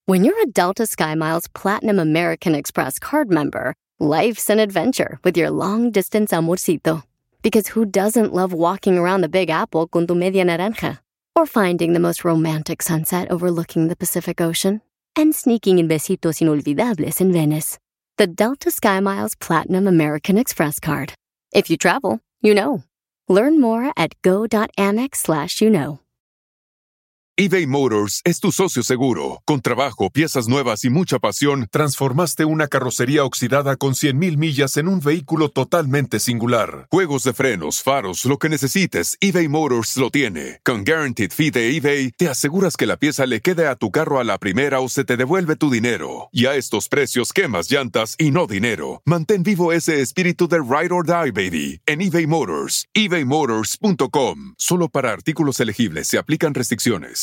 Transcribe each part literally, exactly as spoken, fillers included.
When you're a Delta SkyMiles Platinum American Express card member, life's an adventure with your long-distance amorcito. Because who doesn't love walking around the Big Apple con tu media naranja? Or finding the most romantic sunset overlooking the Pacific Ocean? And sneaking in besitos inolvidables in Venice. The Delta SkyMiles Platinum American Express card. If you travel, you know. Learn more at go.amex slash you know. eBay Motors es tu socio seguro. Con trabajo, piezas nuevas y mucha pasión, transformaste una carrocería oxidada con cien mil millas en un vehículo totalmente singular. Juegos de frenos, faros, lo que necesites, eBay Motors lo tiene. Con Guaranteed Fee de eBay, te aseguras que la pieza le quede a tu carro a la primera o se te devuelve tu dinero. Y a estos precios, quemas llantas y no dinero. Mantén vivo ese espíritu de Ride or Die, baby, en eBay Motors. ebay motors punto com. Solo para artículos elegibles se aplican restricciones.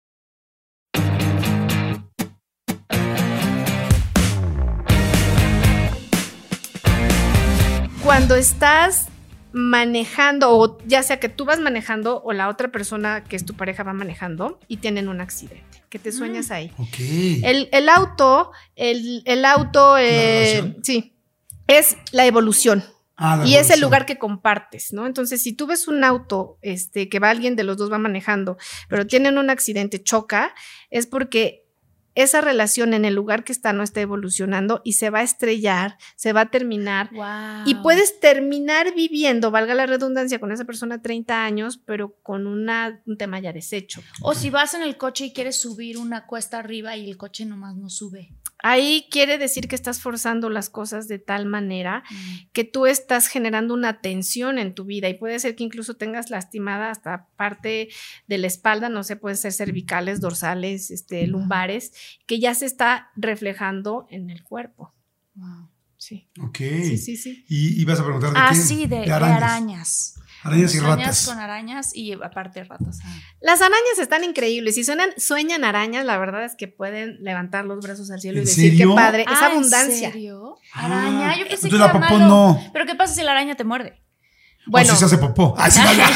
Cuando estás manejando, o ya sea que tú vas manejando o la otra persona que es tu pareja va manejando y tienen un accidente, que te sueñas ahí. Ok. El, el auto, el, el auto, eh, sí, es la evolución. Ah, la y evolución. es el lugar que compartes, ¿no? Entonces, si tú ves un auto este, que va alguien de los dos va manejando, pero tienen un accidente, choca, es porque esa relación en el lugar que está no está evolucionando y se va a estrellar, se va a terminar. Wow. Y puedes terminar viviendo, valga la redundancia, con esa persona treinta años, pero con una, un tema ya deshecho. O si vas en el coche y quieres subir una cuesta arriba y el coche nomás no sube. Ahí quiere decir que estás forzando las cosas de tal manera mm. que tú estás generando una tensión en tu vida y puede ser que incluso tengas lastimada hasta parte de la espalda, no sé, pueden ser cervicales, dorsales, este, lumbares, que ya se está reflejando en el cuerpo. Wow. Sí. Ok. Sí, sí, sí. Y, y vas a preguntar de ah, qué. sí, de, de arañas. De arañas. Arañas y arañas ratas. con arañas y aparte ratas. Ah. Las arañas están increíbles. Si suenan, sueñan arañas, la verdad es que pueden levantar los brazos al cielo y ¿En decir serio? qué padre. Ah, es abundancia. ¿en serio? Araña. Yo pensé Entonces que la era popó malo. no. Pero ¿qué pasa si la araña te muerde? Bueno. O si se hace popó. Ay, sí, vaya.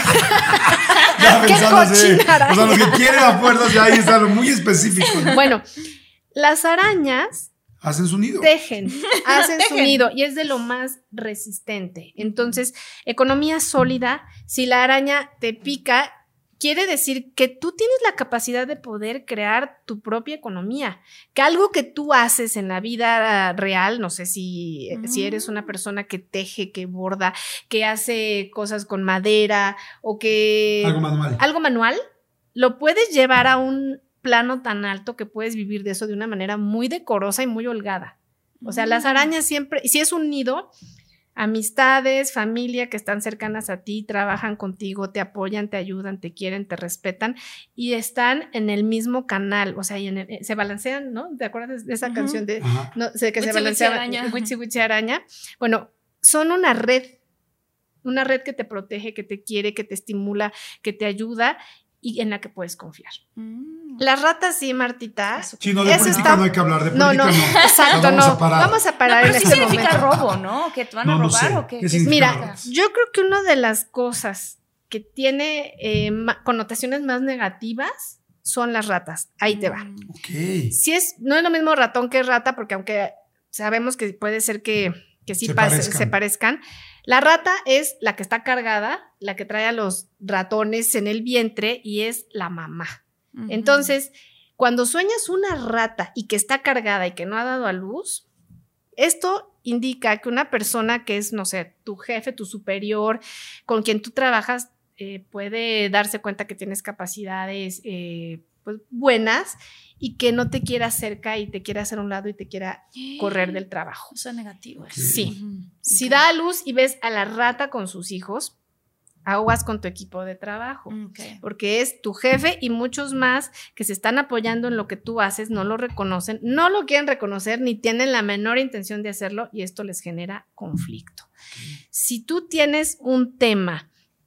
Ya ¿Qué pensando así. cochina araña? O sea, los que quieren a fuerzas ya ahí están muy específicos. Bueno, las arañas hacen su nido. Tejen, hacen Tejen. su nido y es de lo más resistente. Entonces, economía sólida, si la araña te pica, quiere decir que tú tienes la capacidad de poder crear tu propia economía, que algo que tú haces en la vida real, no sé si, mm. si eres una persona que teje, que borda, que hace cosas con madera o que... Algo manual. Algo manual, lo puedes llevar a un plano tan alto que puedes vivir de eso de una manera muy decorosa y muy holgada. O sea, mm. las arañas siempre, si es un nido, amistades, familia que están cercanas a ti, trabajan contigo, te apoyan, te ayudan, te quieren, te respetan y están en el mismo canal, o sea, y en el, se balancean, ¿no? ¿Te acuerdas de esa uh-huh. canción de no, sé, que Witsi, se balanceaba? Witsi araña. Witsi, Witsi araña. Bueno, son una red, una red que te protege, que te quiere, que te estimula, que te ayuda y en la que puedes confiar. Mm. Las ratas sí, Martita. Sí, no, de política está... no hay que hablar, de política no. No, no, no. exacto, vamos no. A parar. Vamos a parar no, en pero este sí significa momento. robo, ¿no? ¿Que te van no, a robar no sé. o qué? ¿Qué Mira, robar? yo creo que una de las cosas que tiene eh, connotaciones más negativas son las ratas. Ahí te va. Ok. Si es, no es lo mismo ratón que rata, porque aunque sabemos que puede ser que, que sí se, pase, parezcan. se parezcan, la rata es la que está cargada, la que trae a los ratones en el vientre y es la mamá. Uh-huh. Entonces, cuando sueñas una rata y que está cargada y que no ha dado a luz, esto indica que una persona que es, no sé, tu jefe, tu superior, con quien tú trabajas, eh, puede darse cuenta que tienes capacidades eh, pues, buenas y que no te quiera cerca y te quiera hacer a un lado y te quiera correr del trabajo. Eso es negativo. Okay. Sí. Uh-huh. Si okay. da a luz y ves a la rata con sus hijos, aguas con tu equipo de trabajo, okay. porque es tu jefe y muchos más que se están apoyando en lo que tú haces, no lo reconocen, no lo quieren reconocer ni tienen la menor intención de hacerlo y esto les genera conflicto. Okay. Si tú tienes un tema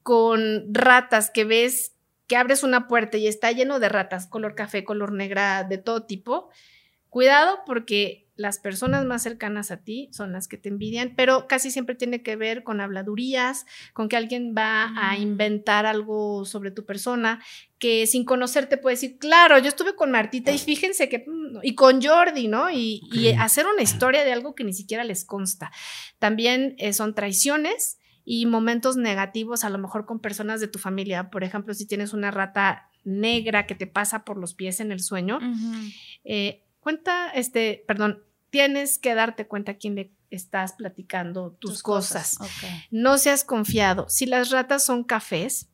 con ratas que ves que abres una puerta y está lleno de ratas, color café, color negra, de todo tipo, Cuidado porque las personas más cercanas a ti son las que te envidian, pero casi siempre tiene que ver con habladurías, con que alguien va mm. a inventar algo sobre tu persona, que sin conocerte puede decir, claro, yo estuve con Martita y fíjense que, y con Jordi, ¿no? Y, okay. y hacer una historia de algo que ni siquiera les consta. También eh, son traiciones y momentos negativos, a lo mejor con personas de tu familia. Por ejemplo, si tienes una rata negra que te pasa por los pies en el sueño, uh-huh. eh, cuenta, este, perdón, tienes que darte cuenta a quién le estás platicando tus, tus cosas. cosas. Okay. No seas confiado. Si las ratas son cafés,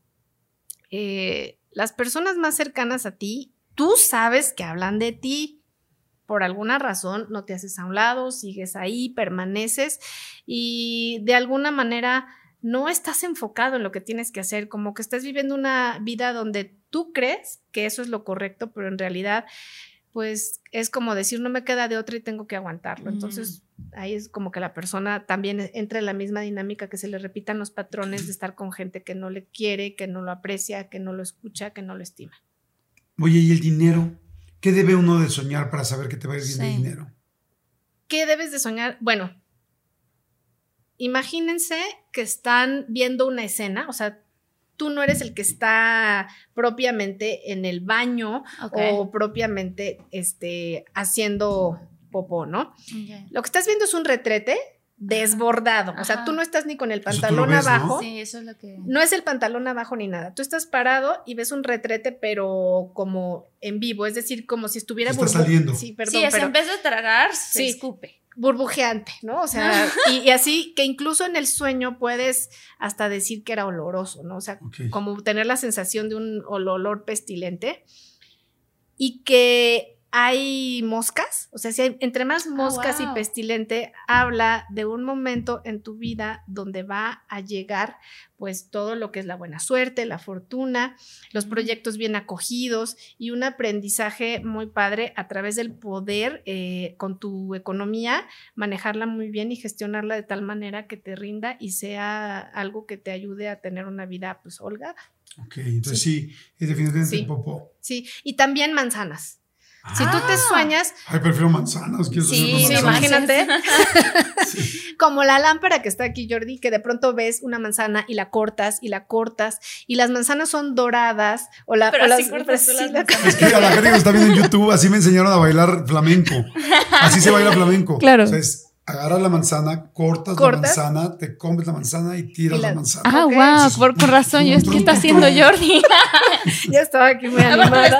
eh, las personas más cercanas a ti, tú sabes que hablan de ti. Por alguna razón no te haces a un lado, sigues ahí, permaneces y de alguna manera no estás enfocado en lo que tienes que hacer, como que estás viviendo una vida donde tú crees que eso es lo correcto, pero en realidad pues es como decir, no me queda de otra y tengo que aguantarlo. Entonces, mm. ahí es como que la persona también entra en la misma dinámica, que se le repitan los patrones de estar con gente que no le quiere, que no lo aprecia, que no lo escucha, que no lo estima. Oye, ¿y el dinero? ¿Qué debe uno de soñar para saber que te va a ir bien sí. de dinero? ¿Qué debes de soñar? Bueno, imagínense que están viendo una escena, o sea, tú no eres el que está propiamente en el baño okay. o propiamente este, haciendo popó, ¿no? Okay. Lo que estás viendo es un retrete desbordado. Ajá. O sea, tú no estás ni con el pantalón ves, abajo. ¿no? Sí, eso es lo que... No es el pantalón abajo ni nada. Tú estás parado y ves un retrete, pero como en vivo, es decir, como si estuviera burbu- saliendo. Sí, perdón. Sí, es pero... en vez de tragar, se sí. escupe. Burbujeante, ¿no? O sea, y, y así que incluso en el sueño puedes hasta decir que era oloroso, ¿no? O sea, okay. como tener la sensación de un olor pestilente y que hay moscas, o sea, si hay, entre más moscas oh, wow. y pestilente, habla de un momento en tu vida donde va a llegar pues todo lo que es la buena suerte, la fortuna, los proyectos bien acogidos y un aprendizaje muy padre a través del poder eh, con tu economía, manejarla muy bien y gestionarla de tal manera que te rinda y sea algo que te ayude a tener una vida pues holgada. Ok, entonces sí, sí es definitivamente sí. popó. Sí, y también manzanas. Ah. Si tú te sueñas... Ay, prefiero manzanas. Quiero sí, manzanas. sí, imagínate. Sí. Como la lámpara que está aquí, Jordi, que de pronto ves una manzana y la cortas y la cortas y las manzanas son doradas. O la, Pero o así las, cortas tú las manzanas. Es que a la gente que nos está viendo en YouTube, así me enseñaron a bailar flamenco. Así se baila flamenco. Claro. O sea, es agarras la manzana, cortas, cortas la manzana, te comes la manzana y tiras y la... la manzana. Ah, okay. Wow, es por, por razón. Yo es que está haciendo Jordi. Ya estaba aquí muy animada.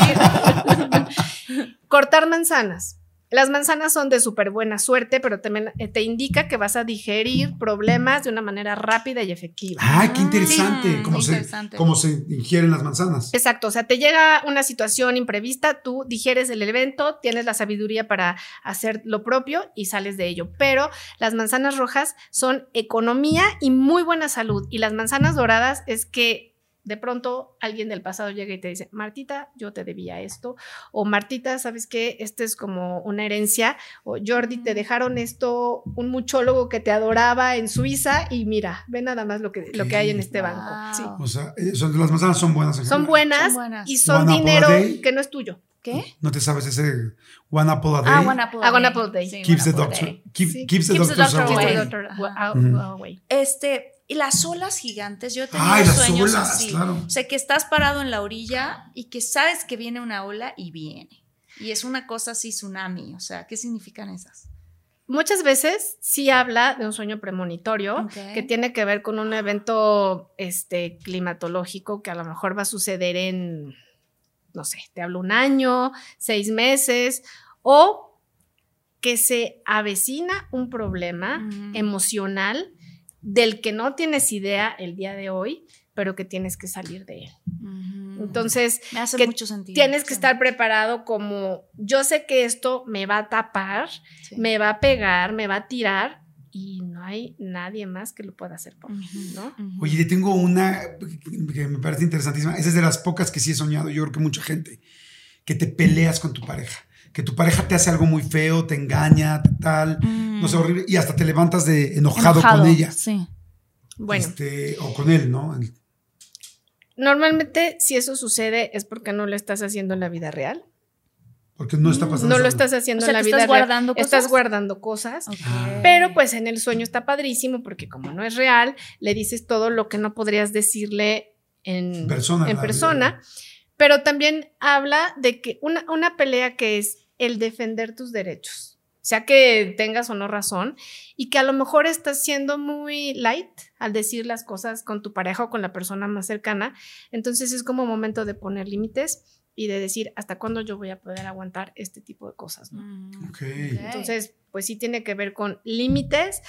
Cortar manzanas. Las manzanas son de súper buena suerte, pero también te indica que vas a digerir problemas de una manera rápida y efectiva. ¡Ay, qué interesante! Sí, ¿Cómo, se, interesante. ¿Cómo se ingieren las manzanas? Exacto, o sea, te llega una situación imprevista, tú digieres el evento, tienes la sabiduría para hacer lo propio y sales de ello. Pero las manzanas rojas son economía y muy buena salud. Y las manzanas doradas es que de pronto alguien del pasado llega y te dice, Martita, yo te debía esto, o Martita, ¿sabes qué? Este es como una herencia, o Jordi, te dejaron esto, un muchólogo que te adoraba en Suiza y mira, ve nada más lo que, lo que hay en este wow. banco. Sí. O sea, son, las manzanas son buenas. Son buenas, son buenas y son one dinero que no es tuyo. ¿Qué? ¿No te sabes ese one apple a day? Ah, one apple a day. Ah, one apple a day. Sí, keeps, the doctor, keep, sí. keeps the keeps doctor, the doctor away. Doctor away. away. Este... Y las olas gigantes, yo he tenido Ay, sueños las olas, así. Claro. O sea, que estás parado en la orilla y que sabes que viene una ola y viene. Y es una cosa así, tsunami. O sea, ¿qué significan esas? Muchas veces sí habla de un sueño premonitorio okay. que tiene que ver con un evento este, climatológico que a lo mejor va a suceder en, no sé, te hablo un año, seis meses, o que se avecina un problema mm. emocional del que no tienes idea el día de hoy, pero que tienes que salir de él. Uh-huh. Entonces, me hace que mucho sentido. Tienes que sí. estar preparado como, yo sé que esto me va a tapar, sí. me va a pegar, me va a tirar, y no hay nadie más que lo pueda hacer por mí, uh-huh. ¿no? Uh-huh. Oye, tengo una que me parece interesantísima. Esa es de las pocas que sí he soñado, yo creo que mucha gente, que te peleas con tu pareja. Que tu pareja te hace algo muy feo, te engaña, tal, mm. no sé, horrible, y hasta te levantas de enojado, enojado con ella. Sí. Bueno. Este, o con él, ¿no? Normalmente, si eso sucede, es porque no lo estás haciendo en la vida real. Porque no está pasando. No solo. lo estás haciendo O sea, en la ¿te vida estás real. guardando cosas? Estás guardando cosas. Ok. Ah. Pero pues en el sueño está padrísimo porque como no es real, le dices todo lo que no podrías decirle en, En persona, en en la persona. vida. Pero también habla de que una, una pelea que es el defender tus derechos, sea que tengas o no razón, y que a lo mejor estás siendo muy light al decir las cosas con tu pareja o con la persona más cercana. Entonces es como momento de poner límites y de decir hasta cuándo yo voy a poder aguantar este tipo de cosas, ¿no? Mm, Ok. Entonces, pues sí tiene que ver con límites,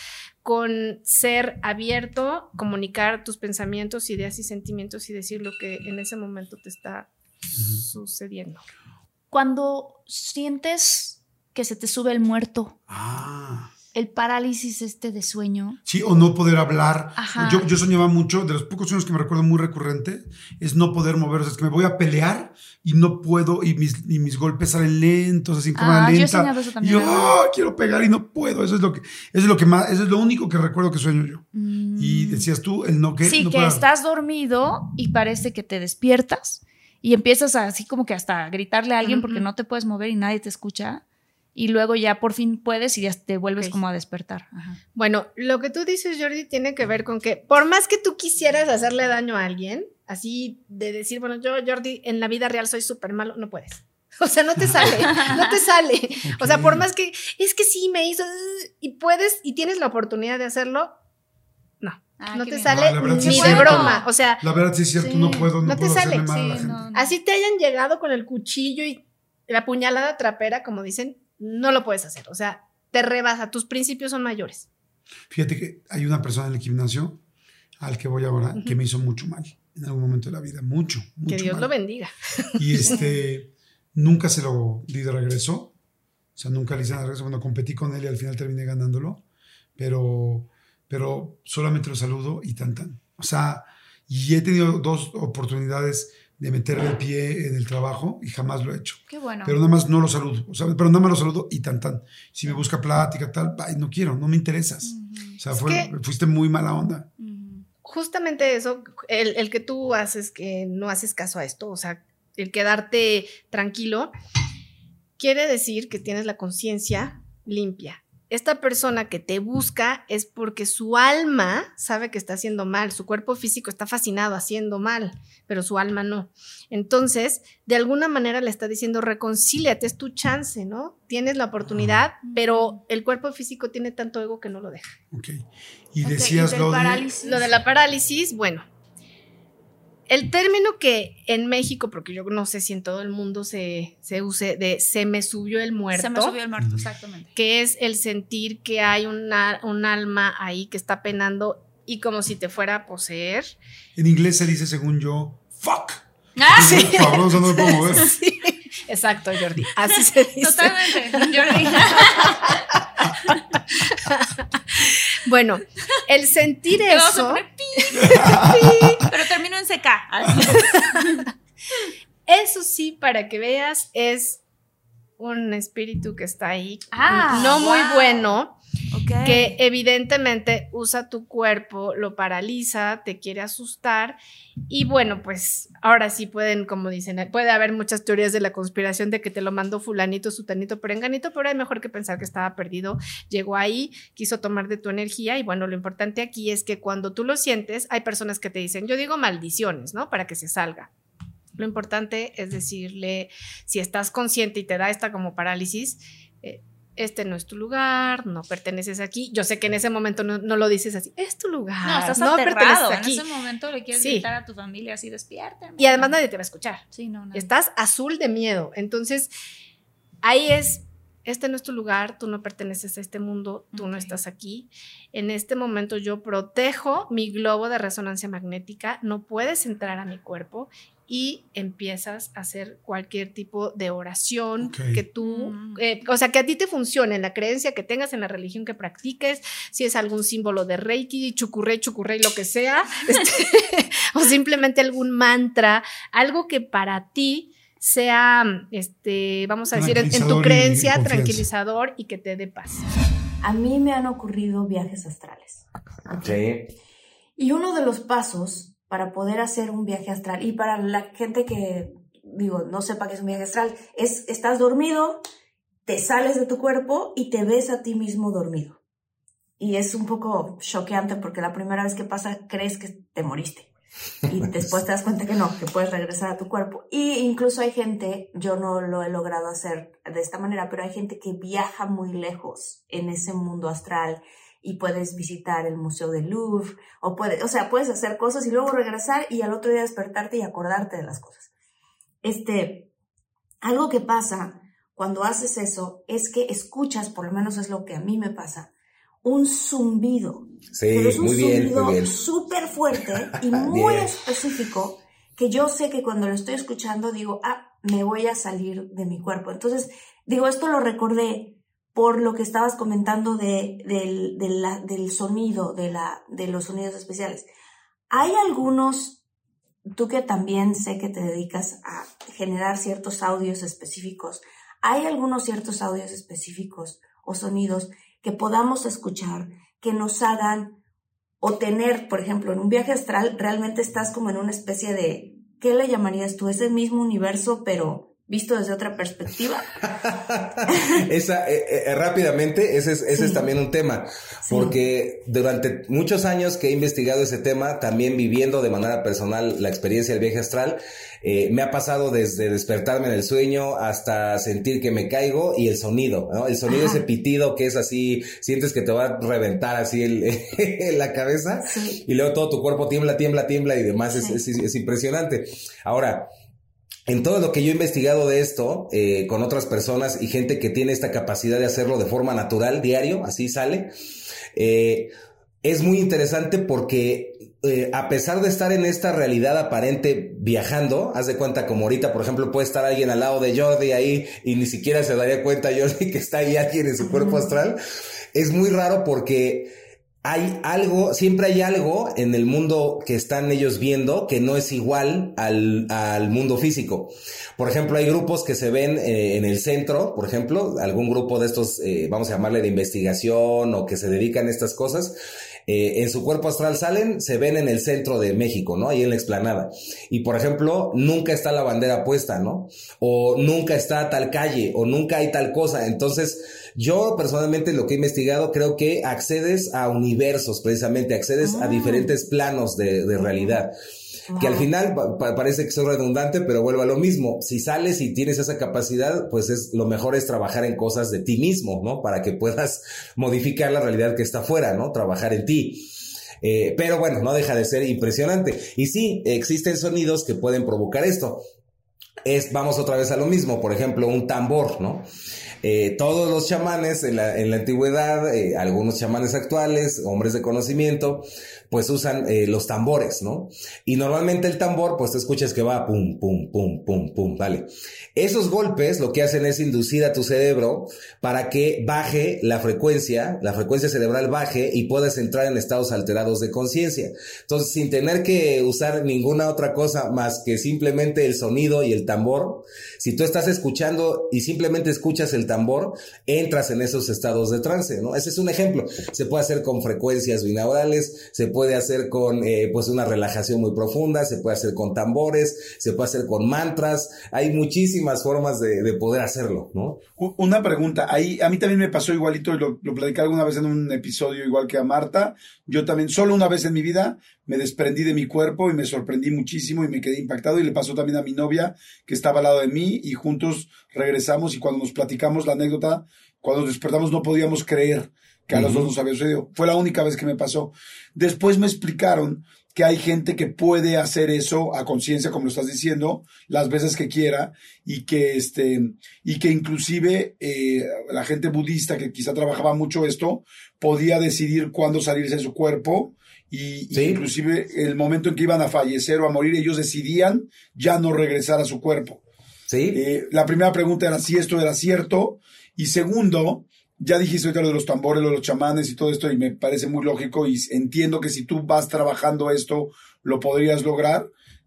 con ser abierto, comunicar tus pensamientos, ideas y sentimientos y decir lo que en ese momento te está sucediendo. Cuando sientes que se te sube el muerto, Ah. el parálisis este de sueño. Sí, o no poder hablar. Ajá. Yo, yo soñaba mucho, de los pocos sueños que me recuerdo muy recurrente, es no poder mover. O sea, es que me voy a pelear y no puedo, y mis, y mis golpes salen lentos, así en cámara Ah, yo he lenta. soñado eso Y también. yo ¡ah! Quiero pegar y no puedo. Eso es lo que, eso es lo que más, eso es lo único que recuerdo que sueño yo. Mm. Y decías tú, el no que. Sí, no que puedo. estás dormido y parece que te despiertas y empiezas a, así como que hasta a gritarle a alguien Ujú. porque no te puedes mover y nadie te escucha. Y luego ya por fin puedes y ya te vuelves Ok. como a despertar. Ajá. Bueno, lo que tú dices, Jordi, tiene que ver con que por más que tú quisieras hacerle daño a alguien, así de decir, bueno, yo, Jordi, en la vida real soy súper malo, no puedes. O sea, no te sale, no te sale. O sea, por más que, es que sí me hizo, y puedes, y tienes la oportunidad de hacerlo, no, Ah, no qué te bien. sale Ah, la verdad ni sí de es cierto. broma. O sea, La verdad sí es cierto, Sí, no puedo, no, no te puedo sale. hacerle mal a la Sí, gente. no, no. así te hayan llegado con el cuchillo y la puñalada trapera, como dicen, no lo puedes hacer. O sea, te rebasa, tus principios son mayores. Fíjate que hay una persona en el gimnasio al que voy ahora Ujú. que me hizo mucho mal en algún momento de la vida, mucho, mucho Que Dios mal. lo bendiga. Y este, nunca se lo di de regreso, o sea, nunca le hice de regreso. Cuando competí con él y al final terminé ganándolo, pero, pero solamente lo saludo y tan tan. O sea, y he tenido dos oportunidades de meterle el pie en el trabajo y jamás lo he hecho. Qué bueno. Pero nada más no lo saludo, o sea, pero nada más lo saludo y tan tan. Si me busca plática, tal, ay, no quiero, no me interesas. Ujú, O sea, Es fue, que- fuiste muy mala onda. ujú. Justamente eso, el, el que tú haces, que no haces caso a esto, o sea, el quedarte tranquilo, quiere decir que tienes la conciencia limpia. Esta persona que te busca es porque su alma sabe que está haciendo mal, su cuerpo físico está fascinado haciendo mal, pero su alma no. Entonces, de alguna manera le está diciendo, reconcíliate, es tu chance, ¿no? Tienes la oportunidad, pero el cuerpo físico tiene tanto ego que no lo deja. Ok. Y Ok, decías y del lo de... parálisis. Lo de la parálisis, bueno, el término que en México, porque yo no sé si en todo el mundo se, se use, de se me subió el muerto, Se me subió el muerto, exactamente. que es el sentir que hay una, un alma ahí que está penando y como si te fuera a poseer. En inglés se dice, según yo, fuck. Ah, Sí. Cabrón, o sea, no me puedo mover. Sí, exacto, Jordi, así se dice. Totalmente, Jordi. Bueno, el sentir Te vamos a eso, poner pi. Pero termino en C K. eso sí, para que veas, es un espíritu que está ahí, Ah, no muy wow. bueno, Ok. que evidentemente usa tu cuerpo, lo paraliza, te quiere asustar y bueno, pues ahora sí pueden, como dicen, puede haber muchas teorías de la conspiración de que te lo mandó fulanito, sutanito, perenganito, pero hay mejor que pensar que estaba perdido, llegó ahí, quiso tomar de tu energía y bueno, lo importante aquí es que cuando tú lo sientes, hay personas que te dicen, yo digo maldiciones, ¿no? Para que se salga. Lo importante es decirle, si estás consciente y te da esta como parálisis, eh, este no es tu lugar, no perteneces aquí. Yo sé que en ese momento no, no lo dices así, es tu lugar, No, estás no aterrado. perteneces En aquí. ese momento le quieres Sí. gritar a tu familia así, despierta. Y además nadie te va a escuchar. Sí, no, nadie. Estás azul de miedo. Entonces, ahí es, este no es tu lugar, tú no perteneces a este mundo, tú no Ok. estás aquí. En este momento yo protejo mi globo de resonancia magnética, no puedes entrar a mi cuerpo y empiezas a hacer cualquier tipo de oración Ok. que tú, Mm. eh, o sea, que a ti te funcione, en la creencia que tengas, en la religión que practiques, si es algún símbolo de Reiki, chucurrey, chucurrey, lo que sea, este, o simplemente algún mantra, algo que para ti sea, este, vamos a decir, en, en tu Tranquilizador y creencia, confianza. tranquilizador y que te dé paz. A mí me han ocurrido viajes astrales. Sí. Y uno de los pasos para poder hacer un viaje astral, y para la gente que digo, no sepa qué es un viaje astral, es, estás dormido, te sales de tu cuerpo y te ves a ti mismo dormido. Y es un poco choqueante porque la primera vez que pasa crees que te moriste. Y después te das cuenta que no, que puedes regresar a tu cuerpo. Y incluso hay gente, yo no lo he logrado hacer de esta manera, pero hay gente que viaja muy lejos en ese mundo astral y puedes visitar el Museo del Louvre, o, puede, o sea, puedes hacer cosas y luego regresar y al otro día despertarte y acordarte de las cosas. Este, algo que pasa cuando haces eso es que escuchas, por lo menos es lo que a mí me pasa, un zumbido. Sí, pero es un muy bien, zumbido muy bien. súper fuerte y muy Bien. específico, que yo sé que cuando lo estoy escuchando digo, ah, me voy a salir de mi cuerpo. Entonces, digo, esto lo recordé por lo que estabas comentando de, de, de la, del sonido, de, la, de los sonidos especiales. Hay algunos, tú que también sé que te dedicas a generar ciertos audios específicos, hay algunos ciertos audios específicos o sonidos que podamos escuchar, que nos hagan o tener, por ejemplo, en un viaje astral, realmente estás como en una especie de, ¿qué le llamarías tú? Ese mismo universo, pero visto desde otra perspectiva. Esa, eh, eh, rápidamente, ese es, ese sí. es también un tema, sí. porque durante muchos años que he investigado ese tema, también viviendo de manera personal la experiencia del viaje astral, eh, me ha pasado desde despertarme en el sueño hasta sentir que me caigo y el sonido, ¿no? El sonido, Ajá. ese pitido que es así, sientes que te va a reventar así el, la cabeza, sí. y luego todo tu cuerpo tiembla, tiembla, tiembla y demás, sí. es, es, es impresionante. Ahora, en todo lo que yo he investigado de esto, eh, con otras personas y gente que tiene esta capacidad de hacerlo de forma natural, diario, así sale, eh, es muy interesante porque eh, a pesar de estar en esta realidad aparente viajando, haz de cuenta como ahorita, por ejemplo, puede estar alguien al lado de Jordi ahí y ni siquiera se daría cuenta Jordi que está ahí alguien en su cuerpo astral. Es muy raro porque hay algo, siempre hay algo en el mundo que están ellos viendo que no es igual al, al mundo físico. Por ejemplo, hay grupos que se ven eh, en el centro, por ejemplo, algún grupo de estos, eh, vamos a llamarle de investigación o que se dedican a estas cosas, eh, en su cuerpo astral salen, se ven en el centro de México, ¿no? Ahí en la explanada. Y, por ejemplo, nunca está la bandera puesta, ¿no? O nunca está tal calle, o nunca hay tal cosa. Entonces, yo personalmente lo que he investigado, creo que accedes a universos, precisamente, accedes ah. a diferentes planos de, de realidad. Que al final pa- parece que soy redundante, pero vuelvo a lo mismo. Si sales y tienes esa capacidad, pues es lo mejor es trabajar en cosas de ti mismo, ¿no? Para que puedas modificar la realidad que está afuera, ¿no? Trabajar en ti. Eh, pero bueno, no deja de ser impresionante. Y sí, existen sonidos que pueden provocar esto. Es, vamos otra vez a lo mismo, por ejemplo, un tambor, ¿no? Eh, todos los chamanes en la, en la antigüedad, eh, algunos chamanes actuales, hombres de conocimiento, pues usan eh, los tambores, ¿no? Y normalmente el tambor, pues te escuchas que va pum, pum, pum, pum, pum, ¿vale? Esos golpes lo que hacen es inducir a tu cerebro para que baje la frecuencia, la frecuencia cerebral baje y puedas entrar en estados alterados de conciencia. Entonces, sin tener que usar ninguna otra cosa más que simplemente el sonido y el tambor, si tú estás escuchando y simplemente escuchas el tambor, entras en esos estados de trance, ¿no? Ese es un ejemplo. Se puede hacer con frecuencias binaurales, se puede hacer con eh, pues una relajación muy profunda, se puede hacer con tambores, se puede hacer con mantras. Hay muchísimas formas de, de poder hacerlo, ¿no? Una pregunta, ahí a mí también me pasó igualito, lo, lo platicé alguna vez en un episodio igual que a Marta. Yo también, solo una vez en mi vida, me desprendí de mi cuerpo y me sorprendí muchísimo y me quedé impactado, y le pasó también a mi novia que estaba al lado de mí, y juntos regresamos, y cuando nos platicamos la anécdota, cuando nos despertamos no podíamos creer que a los dos nos había sucedido. Fue la única vez que me pasó. Después me explicaron que hay gente que puede hacer eso a conciencia, como lo estás diciendo, las veces que quiera, y que este y que inclusive eh, la gente budista que quizá trabajaba mucho esto podía decidir cuándo salirse de su cuerpo, y, ¿sí? y inclusive el momento en que iban a fallecer o a morir, ellos decidían ya no regresar a su cuerpo. Sí. Eh, la primera pregunta era si esto era cierto, y segundo, ya dijiste ahorita lo de los tambores, lo de los chamanes y todo esto, y me parece muy lógico, y entiendo que si tú vas trabajando esto, lo podrías lograr.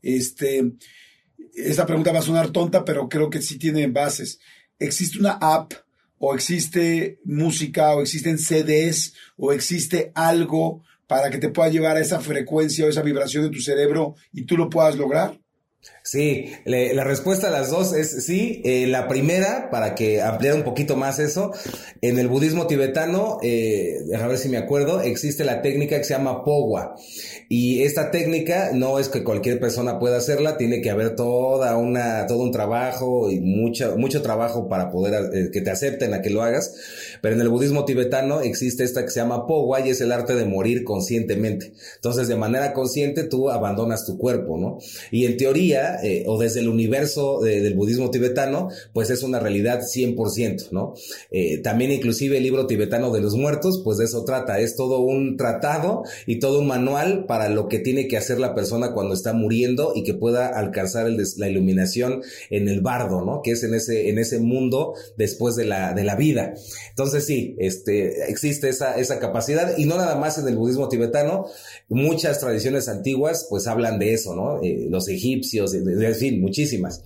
Este, esta pregunta va a sonar tonta, pero creo que sí tiene bases. ¿Existe una app, o existe música, o existen C Ds, o existe algo para que te pueda llevar a esa frecuencia o esa vibración de tu cerebro y tú lo puedas lograr? Sí, le, la respuesta a las dos es sí. Eh, la primera, para que ampliar un poquito más eso, en el budismo tibetano, eh, déjame ver si me acuerdo, existe la técnica que se llama Pogwa. Y esta técnica no es que cualquier persona pueda hacerla, tiene que haber toda una, todo un trabajo y mucho, mucho trabajo para poder eh, que te acepten a que lo hagas. Pero en el budismo tibetano existe esta que se llama Pogwa y es el arte de morir conscientemente. Entonces, de manera consciente, tú abandonas tu cuerpo, ¿no? Y en teoría, eh, o desde el universo de, del budismo tibetano, pues es una realidad cien por ciento, ¿no? Eh, también inclusive el libro tibetano de los muertos, pues de eso trata. Es todo un tratado y todo un manual para lo que tiene que hacer la persona cuando está muriendo y que pueda alcanzar el des- la iluminación en el bardo, ¿no? Que es en ese, en ese mundo después de la, de la vida. Entonces sí, este, existe esa, esa capacidad y no nada más en el budismo tibetano, muchas tradiciones antiguas pues hablan de eso, ¿no? Eh, los egipcios, en fin, muchísimas.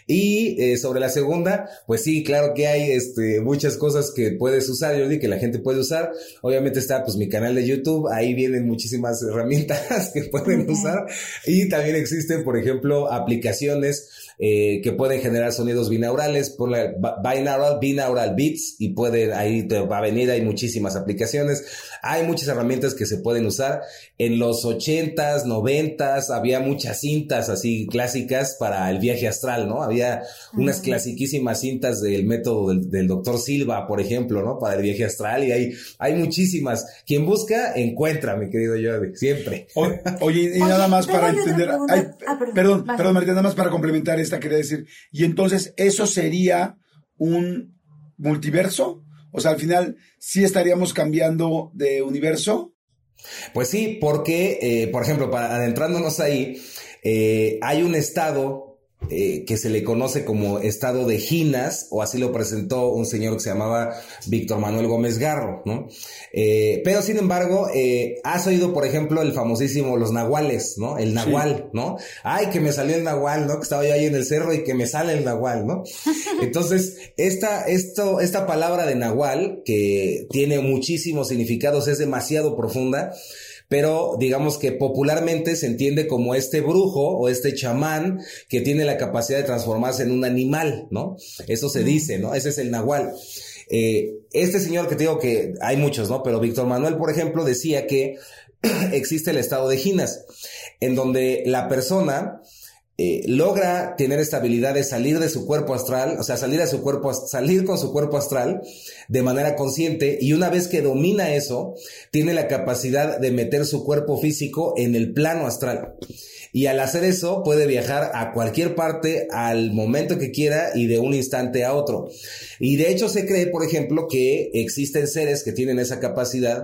Y eh, sobre la segunda, pues sí, claro que hay este, muchas cosas que puedes usar, Jordi, que la gente puede usar. Obviamente está pues mi canal de YouTube, ahí vienen muchísimas herramientas que pueden okay. usar. Y también existen, por ejemplo, aplicaciones eh, que pueden generar sonidos binaurales, ponle binaural, binaural beats, y puede, ahí te va a venir, hay muchísimas aplicaciones. Hay muchas herramientas que se pueden usar. En los ochentas, noventas, había muchas cintas así clásicas para el viaje astral, ¿no? Había unas uh-huh. clasiquísimas cintas del método del, del doctor Silva, por ejemplo, ¿no? Para el viaje astral, y hay, hay muchísimas. Quien busca, encuentra, mi querido Jordi, siempre. O, oye, y nada más para entender, ay, ah, perdón, perdón, perdón, Marita, nada más para complementar esta, quería decir, y entonces, ¿eso sería un multiverso? O sea, al final, ¿sí estaríamos cambiando de universo? Pues sí, porque, eh, por ejemplo, para adentrándonos ahí, eh, hay un estado eh, que se le conoce como estado de Ginas, o así lo presentó un señor que se llamaba Víctor Manuel Gómez Garro, ¿no? Eh, pero sin embargo, eh, has oído, por ejemplo, el famosísimo los nahuales, ¿no? El nahual, sí. ¿no? Ay, que me salió el nahual, ¿no? Que estaba yo ahí en el cerro y que me sale el nahual, ¿no? Entonces, esta, esto, esta palabra de nahual, que tiene muchísimos significados, es demasiado profunda, pero digamos que popularmente se entiende como este brujo o este chamán que tiene la capacidad de transformarse en un animal, ¿no? Eso se dice, ¿no? Ese es el nahual. Eh, este señor que te digo que hay muchos, ¿no? Pero Víctor Manuel, por ejemplo, decía que existe el estado de Ginas, en donde la persona Eh, logra tener esta habilidad de salir de su cuerpo astral, o sea, salir a su cuerpo, salir con su cuerpo astral de manera consciente, y una vez que domina eso, tiene la capacidad de meter su cuerpo físico en el plano astral. Y al hacer eso, puede viajar a cualquier parte al momento que quiera y de un instante a otro. Y de hecho se cree, por ejemplo, que existen seres que tienen esa capacidad,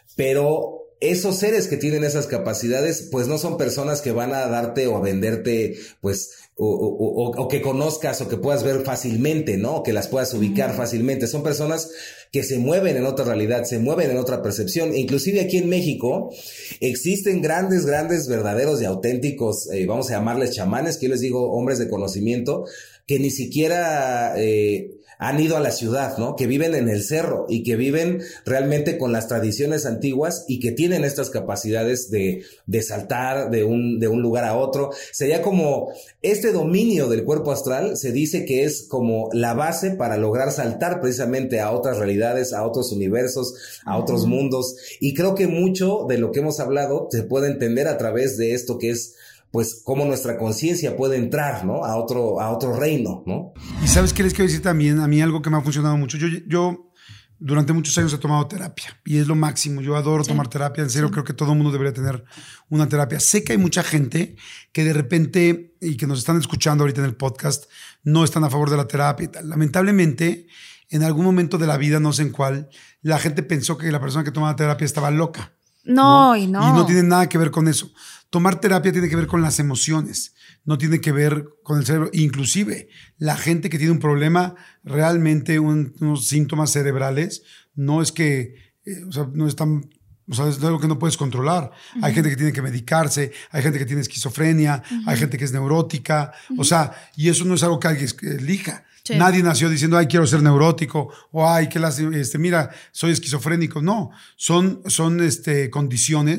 pero esos seres que tienen esas capacidades, pues no son personas que van a darte o a venderte, pues, o, o, o, o que conozcas o que puedas ver fácilmente, ¿no? O que las puedas ubicar fácilmente. Son personas que se mueven en otra realidad, se mueven en otra percepción. Inclusive aquí en México existen grandes, grandes, verdaderos y auténticos, eh, vamos a llamarles chamanes, que yo les digo hombres de conocimiento, que ni siquiera eh, han ido a la ciudad, ¿no? Que viven en el cerro y que viven realmente con las tradiciones antiguas y que tienen estas capacidades de, de saltar de un, de un lugar a otro. Sería como este dominio del cuerpo astral, se dice que es como la base para lograr saltar precisamente a otras realidades, a otros universos, a otros mundos. Y creo que mucho de lo que hemos hablado se puede entender a través de esto que es, pues, cómo nuestra conciencia puede entrar, ¿no? A otro, a otro reino, ¿no? Y ¿sabes qué les quiero decir también? A mí algo que me ha funcionado mucho. Yo, yo durante muchos años he tomado terapia y es lo máximo. Yo adoro sí. tomar terapia. En serio, sí. creo que todo el mundo debería tener una terapia. Sé que hay mucha gente que de repente, y que nos están escuchando ahorita en el podcast, no están a favor de la terapia y tal. Lamentablemente, en algún momento de la vida, no sé en cuál, la gente pensó que la persona que tomaba terapia estaba loca. No, ¿no? y no. Y no tiene nada que ver con eso. Tomar terapia tiene que ver con las emociones, no tiene que ver con el cerebro. Inclusive, la gente que tiene un problema, realmente un, unos síntomas cerebrales, no es que, eh, o sea, no es tan, o sea, es algo que no puedes controlar. Uh-huh. Hay gente que tiene que medicarse, hay gente que tiene esquizofrenia, uh-huh. hay gente que es neurótica, uh-huh. o sea, y eso no es algo que alguien elija. Sí. Nadie nació diciendo, ay, quiero ser neurótico, o ay, que las, este, mira, soy esquizofrénico. No, son, son este, condiciones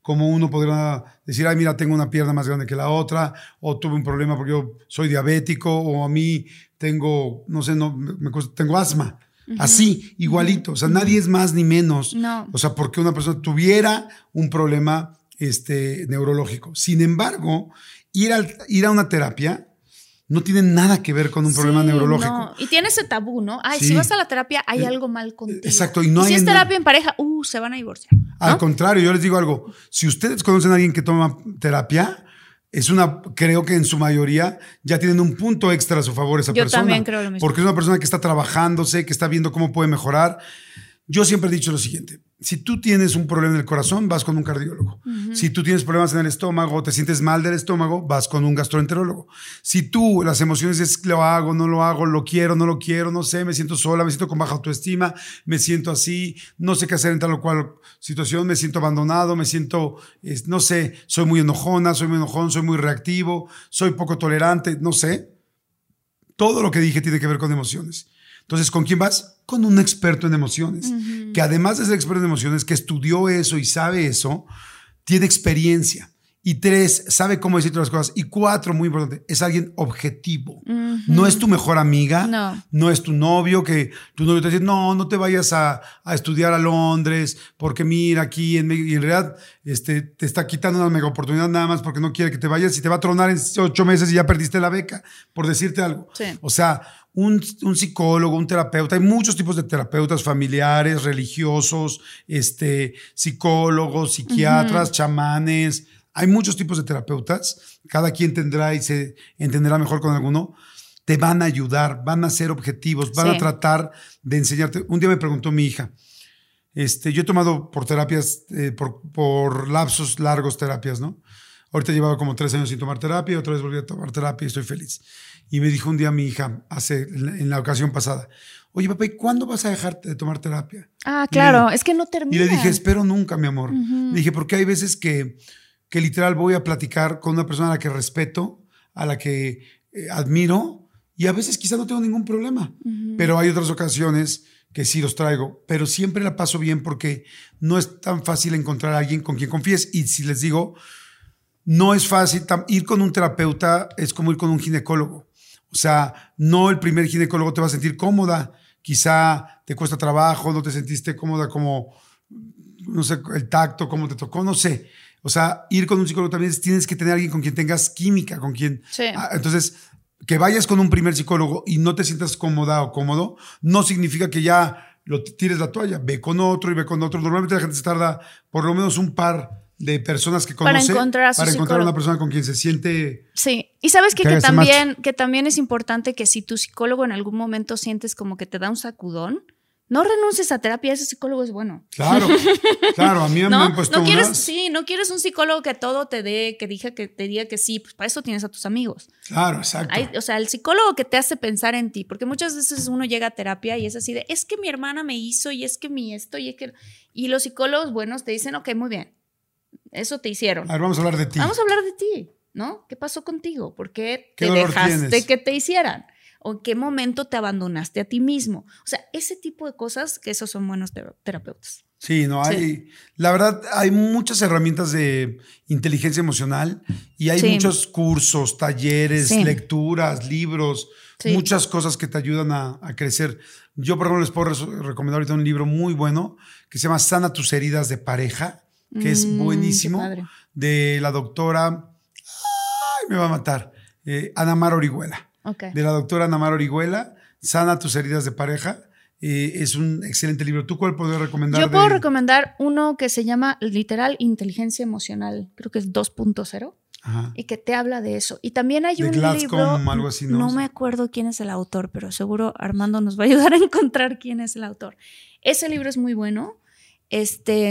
como uno podrá decir, ay, mira, tengo una pierna más grande que la otra, o tuve un problema porque yo soy diabético, o a mí tengo, no sé, no, me, me, tengo asma. Uh-huh. Así, igualito. O sea, uh-huh. nadie es más ni menos. No. O sea, porque una persona tuviera un problema este, neurológico. Sin embargo, ir, al, ir a una terapia no tiene nada que ver con un sí, problema neurológico. No. Y tiene ese tabú, ¿no? Ay, sí. si vas a la terapia, hay eh, algo mal contigo. Exacto. Y, no y si hay es en... terapia en pareja, uh, se van a divorciar, ¿no? Al contrario, yo les digo algo. Si ustedes conocen a alguien que toma terapia, es una, creo que en su mayoría ya tienen un punto extra a su favor esa yo persona. Yo también creo lo mismo. Porque es una persona que está trabajándose, que está viendo cómo puede mejorar. Yo siempre he dicho lo siguiente. Si tú tienes un problema en el corazón, vas con un cardiólogo. Uh-huh. Si tú tienes problemas en el estómago, te sientes mal del estómago, vas con un gastroenterólogo. Si tú las emociones es lo hago, no lo hago, lo quiero, no lo quiero, no sé, me siento sola, me siento con baja autoestima, me siento así, no sé qué hacer en tal o cual situación, me siento abandonado, me siento, eh, no sé, soy muy enojona, soy muy enojón, soy muy reactivo, soy poco tolerante, no sé. Todo lo que dije tiene que ver con emociones. Entonces, ¿con quién vas? Con un experto en emociones, uh-huh. que además de ser experto en emociones, que estudió eso y sabe eso, tiene experiencia. Y tres, sabe cómo decirte las cosas. Y cuatro, muy importante, es alguien objetivo. Uh-huh. No es tu mejor amiga, no. no es tu novio, que tu novio te dice, no, no te vayas a, a estudiar a Londres, porque mira, aquí en, y en realidad este, te está quitando una mega oportunidad nada más porque no quiere que te vayas y te va a tronar en ocho meses y ya perdiste la beca, por decirte algo. Sí. O sea, Un, un psicólogo, un terapeuta, hay muchos tipos de terapeutas familiares, religiosos, este, psicólogos, psiquiatras, uh-huh. chamanes, hay muchos tipos de terapeutas, cada quien tendrá y se entenderá mejor con alguno, te van a ayudar, van a ser objetivos, van sí. a tratar de enseñarte. Un día me preguntó mi hija, este, yo he tomado por terapias, eh, por, por lapsos largos terapias, ¿no? Ahorita llevaba como tres años sin tomar terapia, otra vez volví a tomar terapia y estoy feliz. Y me dijo un día mi hija, hace, en la ocasión pasada, oye, papá, ¿y cuándo vas a dejar de tomar terapia? Ah, claro, le, es que no termina. Y le dije, espero nunca, mi amor. Uh-huh. Le dije, porque hay veces que, que literal voy a platicar con una persona a la que respeto, a la que eh, admiro, y a veces quizá no tengo ningún problema. Uh-huh. Pero hay otras ocasiones que sí los traigo, pero siempre la paso bien porque no es tan fácil encontrar a alguien con quien confíes. Y si les digo, no es fácil, ir con un terapeuta es como ir con un ginecólogo. O sea, no el primer ginecólogo te va a sentir cómoda, quizá te cuesta trabajo, no te sentiste cómoda como, no sé, el tacto, cómo te tocó, no sé. O sea, ir con un psicólogo también es, tienes que tener a alguien con quien tengas química, con quien... Sí. Ah, entonces, que vayas con un primer psicólogo y no te sientas cómoda o cómodo, no significa que ya lo tires la toalla. Ve con otro y ve con otro. Normalmente la gente se tarda por lo menos un par de personas que conoce para encontrar a, su para encontrar una persona con quien se siente. Sí, y sabes que, que, que, también, que también es importante que si tu psicólogo en algún momento sientes como que te da un sacudón, no renuncies a terapia, ese psicólogo es bueno. Claro, claro, a mí ¿No? me han puesto no quieres, unas... Sí, no quieres un psicólogo que todo te dé, que, diga, que te diga que sí, pues para eso tienes a tus amigos. Claro, exacto. Hay, o sea, el psicólogo que te hace pensar en ti, porque muchas veces uno llega a terapia y es así de, es que mi hermana me hizo y es que mi esto y es que... Y los psicólogos buenos te dicen, ok, muy bien. Eso te hicieron. A ver, vamos a hablar de ti. Vamos a hablar de ti, ¿no? ¿Qué pasó contigo? ¿Por qué ¿Qué te dejaste tienes? que te hicieran? ¿O en qué momento te abandonaste a ti mismo? O sea, ese tipo de cosas, que esos son buenos ter- terapeutas. Sí, no hay. Sí. La verdad, hay muchas herramientas de inteligencia emocional y hay Sí. muchos cursos, talleres, Sí. lecturas, libros, Sí. muchas cosas que te ayudan a, a crecer. Yo, por ejemplo, les puedo res- recomendar ahorita un libro muy bueno que se llama Sana tus heridas de pareja, que es Mm, buenísimo, qué padre. de la doctora, ay, me va a matar, eh, Ana Mar Orihuela. Okay. De la doctora Ana Mar Orihuela, Sana tus heridas de pareja. Eh, es un excelente libro. ¿Tú cuál podrías recomendar? Yo puedo de... recomendar uno que se llama literal inteligencia emocional, creo que es dos punto cero, Ajá. y que te habla de eso. Y también hay De un Glasgow, libro, algo así, ¿no? no me acuerdo quién es el autor, pero seguro Armando nos va a ayudar a encontrar quién es el autor. Ese libro es muy bueno. Este,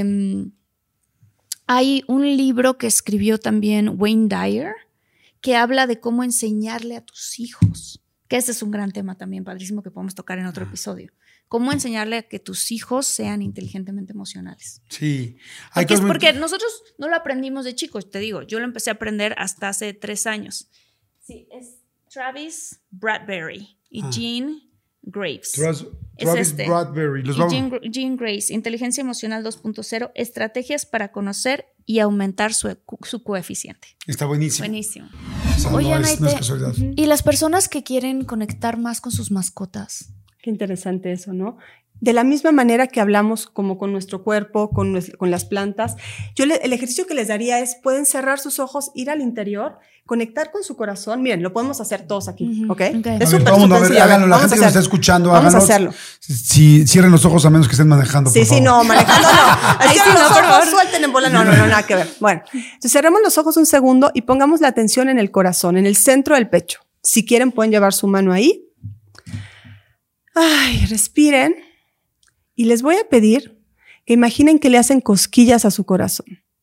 hay un libro que escribió también Wayne Dyer que habla de cómo enseñarle a tus hijos, que ese es un gran tema también padrísimo que podemos tocar en otro episodio. Cómo enseñarle a que tus hijos sean inteligentemente emocionales. Sí. Hay porque, es muy... porque nosotros no lo aprendimos de chicos, te digo. Yo lo empecé a aprender hasta hace tres años. Sí, es Travis Bradbury y ah. Jean Graves. Travis, Es Travis este. Bradbury. Los Y vamos- Jean, Jean Grace, Inteligencia Emocional dos punto cero, estrategias para conocer y aumentar su, su coeficiente. Está buenísimo. Buenísimo. O sea, Oye, no, Ana, es, y no es te- casualidad. Y las personas que quieren conectar más con sus mascotas. Qué interesante eso, ¿no? De la misma manera que hablamos como con nuestro cuerpo, con, nues- con las plantas, yo le- el ejercicio que les daría es, pueden cerrar sus ojos, ir al interior, conectar con su corazón. Miren, lo podemos hacer todos aquí, Ujú, ¿ok? ok. Es A ver, súper, todo el mundo, a súper ver, sencillo. háganlo. La Vamos gente a que nos está hacerlo. escuchando, Vamos a háganlo. hacerlo. Si, cierren los ojos a menos que estén manejando, Sí, por sí, favor. no, manejando no. Ay, Cierren sí, no, los por ojos, favor. suelten en bola. No, no, no, nada que ver. Bueno, entonces cerremos los ojos un segundo y pongamos la atención en el corazón, en el centro del pecho. Si quieren, pueden llevar su mano ahí. Ay, respiren. Y les voy a pedir que imaginen que le hacen cosquillas a su corazón.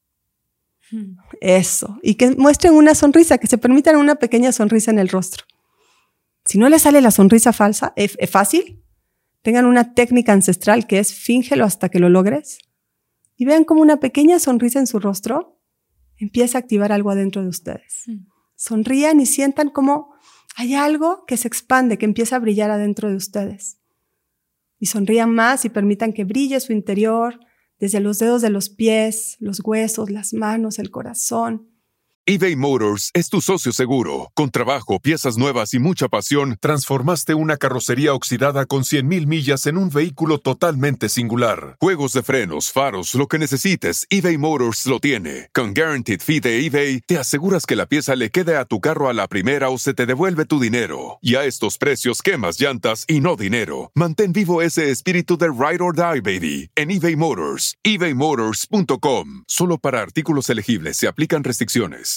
Eso. Y que muestren una sonrisa, que se permitan una pequeña sonrisa en el rostro. Si no les sale la sonrisa falsa, es fácil. Tengan una técnica ancestral que es fíngelo hasta que lo logres. Y vean cómo una pequeña sonrisa en su rostro empieza a activar algo adentro de ustedes. Sonrían y sientan como hay algo que se expande, que empieza a brillar adentro de ustedes. Y sonrían más y permitan que brille su interior, desde los dedos de los pies, los huesos, las manos, el corazón. eBay Motors es tu socio seguro. Con trabajo, piezas nuevas y mucha pasión, transformaste una carrocería oxidada con cien mil millas en un vehículo totalmente singular. Juegos de frenos, faros, lo que necesites, eBay Motors lo tiene. Con Guaranteed Fee de eBay, te aseguras que la pieza le quede a tu carro a la primera o se te devuelve tu dinero. Y a estos precios, quemas llantas y no dinero. Mantén vivo ese espíritu de Ride or Die, baby, en eBay Motors. ebay motors punto com. Solo para artículos elegibles se aplican restricciones.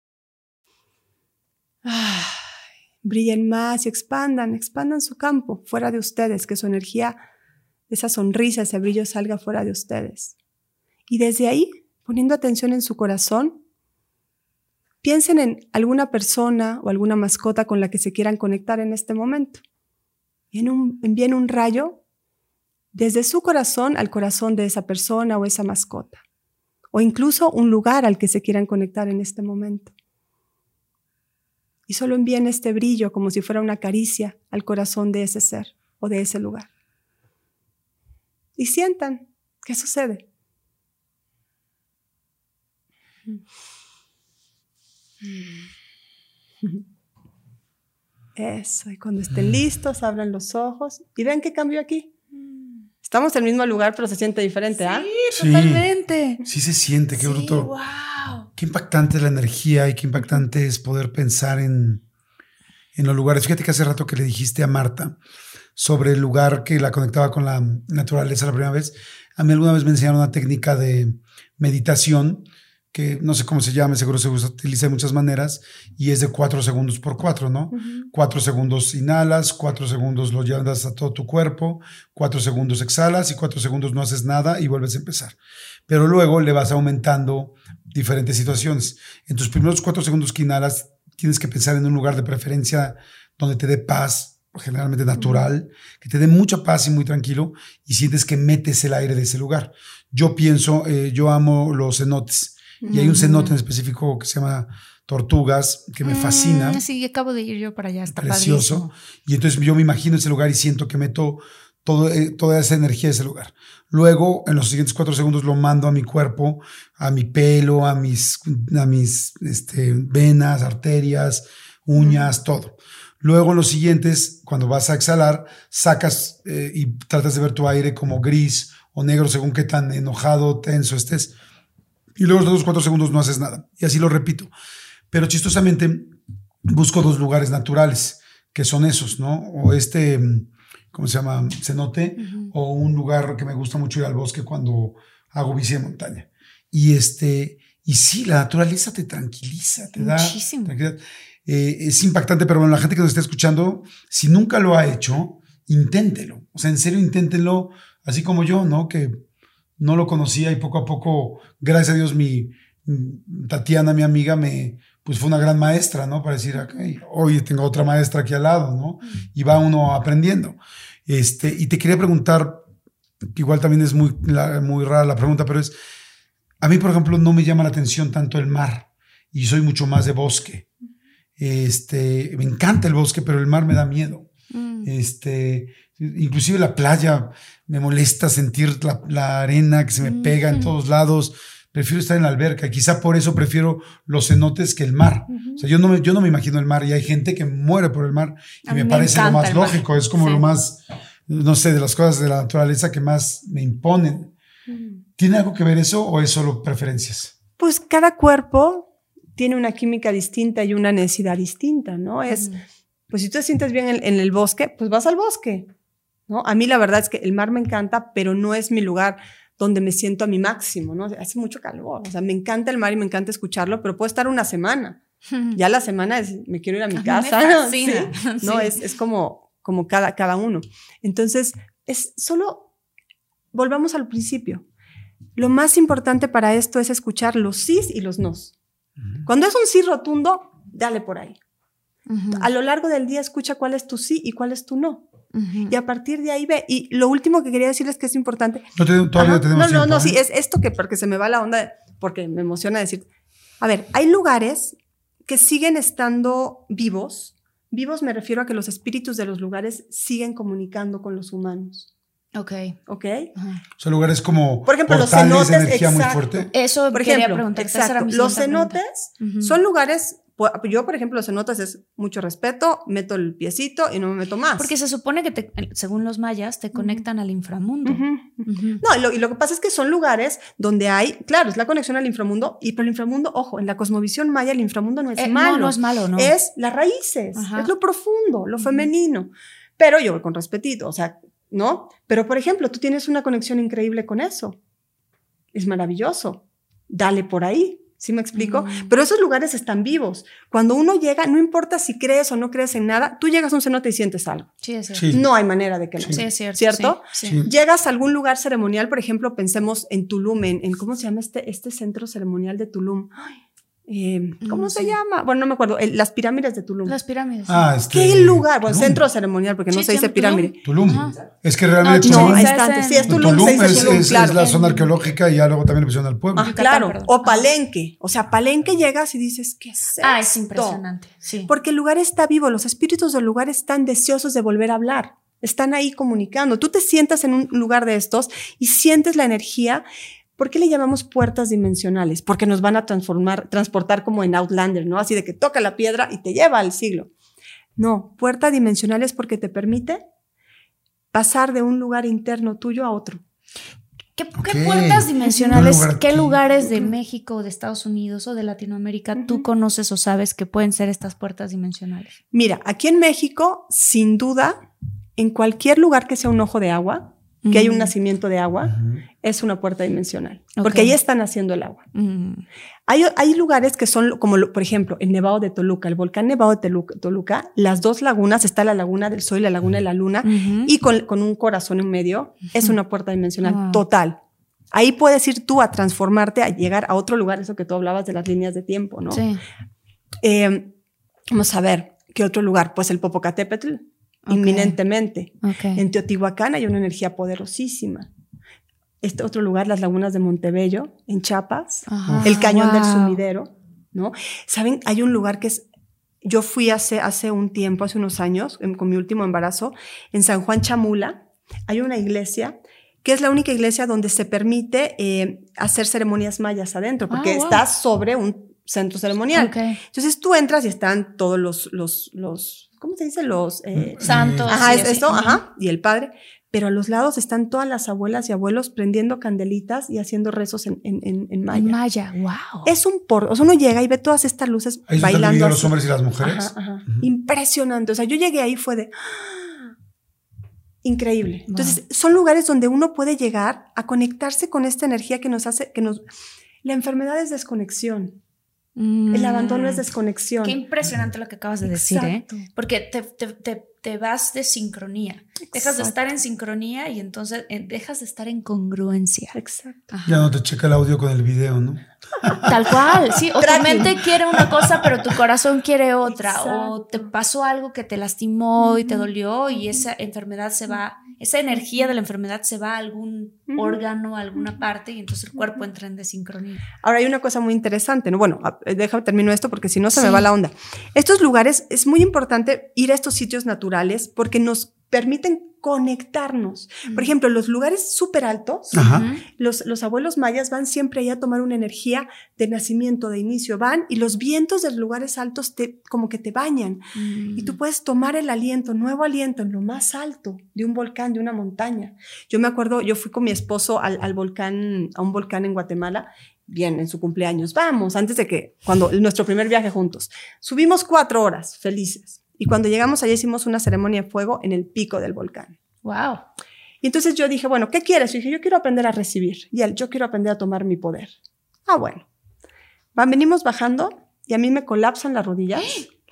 Ay, brillen más y expandan, expandan su campo fuera de ustedes, que su energía, esa sonrisa, ese brillo salga fuera de ustedes. Y desde ahí, poniendo atención en su corazón, piensen en alguna persona o alguna mascota con la que se quieran conectar en este momento. Y en un, envíen un rayo desde su corazón al corazón de esa persona o esa mascota. O incluso un lugar al que se quieran conectar en este momento. Y solo envíen este brillo como si fuera una caricia al corazón de ese ser o de ese lugar. Y sientan qué sucede. Eso, y cuando estén listos, abran los ojos y vean qué cambió aquí. Estamos en el mismo lugar, pero se siente diferente, ¿ah? Sí, Totalmente. Sí se siente, qué Sí, bruto. wow. Qué impactante es la energía y qué impactante es poder pensar en, en los lugares. Fíjate que hace rato que le dijiste a Marta sobre el lugar que la conectaba con la naturaleza la primera vez. A mí alguna vez me enseñaron una técnica de meditación que no sé cómo se llama, seguro se utiliza de muchas maneras y es de cuatro segundos por cuatro, ¿no? Uh-huh. Cuatro segundos inhalas, cuatro segundos lo llevas a todo tu cuerpo, cuatro segundos exhalas y cuatro segundos no haces nada y vuelves a empezar. Pero luego le vas aumentando diferentes situaciones. En tus primeros cuatro segundos que inhalas, tienes que pensar en un lugar de preferencia donde te dé paz, generalmente natural, uh-huh. que te dé mucha paz y muy tranquilo y sientes que metes el aire de ese lugar. Yo pienso, eh, yo amo los cenotes. Y hay un cenote en específico que se llama Tortugas, que me fascina. Mm, sí, acabo de ir yo para allá, está precioso. Padrísimo. Y entonces yo me imagino ese lugar y siento que meto todo, eh, toda esa energía de ese lugar. Luego, en los siguientes cuatro segundos, lo mando a mi cuerpo, a mi pelo, a mis, a mis este, venas, arterias, uñas, mm. todo. Luego, en los siguientes, cuando vas a exhalar, sacas eh, y tratas de ver tu aire como gris o negro, según qué tan enojado, tenso estés. Y luego los dos cuatro segundos no haces nada. Y así lo repito. Pero chistosamente busco dos lugares naturales, que son esos, ¿no? O este, ¿cómo se llama? Cenote. Uh-huh. O un lugar que me gusta mucho ir al bosque cuando hago bici de montaña. Y este, y sí, la naturaleza te tranquiliza, te Muchísimo. da tranquilidad. Eh, es impactante, pero bueno, la gente que nos está escuchando, si nunca lo ha hecho, inténtelo. O sea, en serio, inténtenlo, así como yo, ¿no? Que no lo conocía y poco a poco, gracias a Dios, mi, mi Tatiana, mi amiga, me, pues fue una gran maestra, ¿no? Para decir, okay, hoy tengo otra maestra aquí al lado, ¿no? Y va uno aprendiendo. Este, y te quería preguntar, igual también es muy, la, muy rara la pregunta, pero es, a mí, por ejemplo, no me llama la atención tanto el mar y soy mucho más de bosque. Este, me encanta el bosque, pero el mar me da miedo. Mm. Este, inclusive la playa me molesta sentir la, la arena que se me pega mm. en todos lados. Prefiero estar en la alberca. Quizá por eso prefiero los cenotes que el mar. Uh-huh. O sea, yo no, me, yo no me imagino el mar y hay gente que muere por el mar y me, me parece lo más lógico. Es como sí. lo más, no sé, de las cosas de la naturaleza que más me imponen. Uh-huh. ¿Tiene algo que ver eso o es solo preferencias? Pues cada cuerpo tiene una química distinta y una necesidad distinta, ¿no? Es, uh-huh. pues si tú te sientes bien en, en el bosque, pues vas al bosque, ¿no? A mí la verdad es que el mar me encanta, pero no es mi lugar donde me siento a mi máximo, ¿no? Hace mucho calor, o sea, me encanta el mar y me encanta escucharlo, pero puedo estar una semana. Ya la semana es, me quiero ir a mi a casa. Me fascina. Sí, no, sí. es, es como, como cada, cada uno. Entonces, es solo, volvamos al principio. Lo más importante para esto es escuchar los sís y los nos. Uh-huh. Cuando es un sí rotundo, dale por ahí. Uh-huh. A lo largo del día escucha cuál es tu sí y cuál es tu no. Uh-huh. Y a partir de ahí ve. Y lo último que quería decirles que es importante. No te, todavía Ajá. tenemos No, tiempo, no, no, ¿eh? sí, es esto que porque se me va la onda, porque me emociona decir. A ver, hay lugares que siguen estando vivos. Vivos me refiero a que los espíritus de los lugares siguen comunicando con los humanos. Ok. Ok. Uh-huh. O sea, lugares como por ejemplo, portales los cenotes, de energía exacto. muy fuerte. Eso por quería ejemplo, preguntar. exacto. Los cenotes uh-huh. son lugares. Yo, por ejemplo, los cenotes es mucho respeto, meto el piecito y no me meto más. Porque se supone que, te, según los mayas, te conectan uh-huh. al inframundo. Uh-huh. Uh-huh. No, y lo, y lo que pasa es que son lugares donde hay, claro, es la conexión al inframundo, y pero el inframundo, ojo, en la cosmovisión maya el inframundo no es eh, malo. No, no es malo, no. Es las raíces, uh-huh. es lo profundo, lo uh-huh. femenino. Pero yo voy con respetito, o sea, ¿no? Pero, por ejemplo, tú tienes una conexión increíble con eso. Es maravilloso. Dale por ahí. ¿Sí me explico? Mm. Pero esos lugares están vivos. Cuando uno llega, no importa si crees o no crees en nada, tú llegas a un cenote y sientes algo. Sí, es cierto. Sí. No hay manera de que no. Sí, es cierto. ¿Cierto? Sí, sí. Llegas a algún lugar ceremonial, por ejemplo, pensemos en Tulum, en, en ¿cómo se llama este, este centro ceremonial de Tulum? Ay, eh, ¿Cómo no se sé. llama? Bueno, no me acuerdo. El, las pirámides de Tulum. Las pirámides. Ah, este, ¿Qué lugar? Bueno, Tulum. centro ceremonial, porque no sí, se dice pirámide. Tulum. Ajá. Es que realmente no, Tulum, no, está, sí, es Tulum, Tulum se dice es, Tulum, es, claro. es la zona arqueológica y ya luego también le pusieron al pueblo. Ah, claro. O Palenque. O sea, Palenque llegas y dices, ¿qué es esto? Ah, es impresionante. Sí. Porque el lugar está vivo. Los espíritus del lugar están deseosos de volver a hablar. Están ahí comunicando. Tú te sientas en un lugar de estos y sientes la energía. ¿Por qué le llamamos puertas dimensionales? Porque nos van a transformar, transportar como en Outlander, ¿no? Así de que toca la piedra y te lleva al siglo. No, puerta dimensional es porque te permite pasar de un lugar interno tuyo a otro. ¿Qué, qué puertas dimensionales, lugar qué lugares de México, o de Estados Unidos o de Latinoamérica uh-huh. tú conoces o sabes que pueden ser estas puertas dimensionales? Mira, aquí en México, sin duda, en cualquier lugar que sea un ojo de agua, que hay un nacimiento de agua, uh-huh. es una puerta dimensional, okay. porque ahí está naciendo el agua. Uh-huh. Hay, hay lugares que son como, por ejemplo, el Nevado de Toluca, el volcán Nevado de Toluca, Toluca, las dos lagunas, está la laguna del Sol y la laguna de la Luna, uh-huh. y con, con un corazón en medio, uh-huh. es una puerta dimensional wow. total. Ahí puedes ir tú a transformarte, a llegar a otro lugar, eso que tú hablabas de las líneas de tiempo, ¿no? Sí. Eh, vamos a ver, ¿qué otro lugar? Pues el Popocatépetl. Okay. Inminentemente. Okay. En Teotihuacán hay una energía poderosísima. Este otro lugar, las lagunas de Montebello, en Chiapas, Ajá. el cañón wow. del Sumidero, ¿no? ¿Saben? Hay un lugar que es... Yo fui hace, hace un tiempo, hace unos años, en, con mi último embarazo, en San Juan Chamula. Hay una iglesia que es la única iglesia donde se permite eh, hacer ceremonias mayas adentro, porque ah, wow. estás sobre un centro ceremonial. Okay. Entonces tú entras y están todos los... los, los ¿cómo se dice? Los eh, santos. Ajá, sí, es esto, ajá, y el padre. Pero a los lados están todas las abuelas y abuelos prendiendo candelitas y haciendo rezos en, en, en, en maya. En maya, wow. Es un por, o sea, uno llega y ve todas estas luces ahí bailando. Ahí los hombres y las mujeres. Ajá, ajá. Uh-huh. Impresionante. O sea, yo llegué ahí fue de ¡ah! Increíble. Wow. Entonces, son lugares donde uno puede llegar a conectarse con esta energía que nos hace, que nos, la enfermedad es desconexión. Mm. El abandono es desconexión. Qué impresionante lo que acabas de decir, ¿eh? Porque te, te, te, te vas de sincronía. Exacto. Dejas de estar en sincronía y entonces eh, dejas de estar en congruencia. Exacto. Ajá. Ya no te checa el audio con el video, ¿no? Tal cual, sí. O tu mente quiere una cosa, pero tu corazón quiere otra. Exacto. O te pasó algo que te lastimó uh-huh. y te dolió y esa enfermedad se va esa energía de la enfermedad se va a algún Ujú. órgano, a alguna parte, y entonces el cuerpo entra en desincronía. Ahora hay una cosa muy interesante, ¿no? Bueno, déjame termino esto porque si no se Sí. me va la onda. Estos lugares, es muy importante ir a estos sitios naturales porque nos permiten conectarnos. Por ejemplo, los lugares súper altos, Ajá. Ujú. los, los abuelos mayas van siempre ahí a tomar una energía de nacimiento, de inicio, van y los vientos de los lugares altos te, como que te bañan. Mm. Y tú puedes tomar el aliento, nuevo aliento en lo más alto de un volcán, de una montaña. Yo me acuerdo, yo fui con mi esposo al, al volcán, a un volcán en Guatemala, bien, en su cumpleaños. Vamos, antes de que, cuando nuestro primer viaje juntos. Subimos cuatro horas, felices. Y cuando llegamos allá hicimos una ceremonia de fuego en el pico del volcán. Wow. Y entonces yo dije, bueno, ¿qué quieres? Y dije, yo quiero aprender a recibir. Y él, yo quiero aprender a tomar mi poder. Ah, bueno. Van, venimos bajando y a mí me colapsan las rodillas.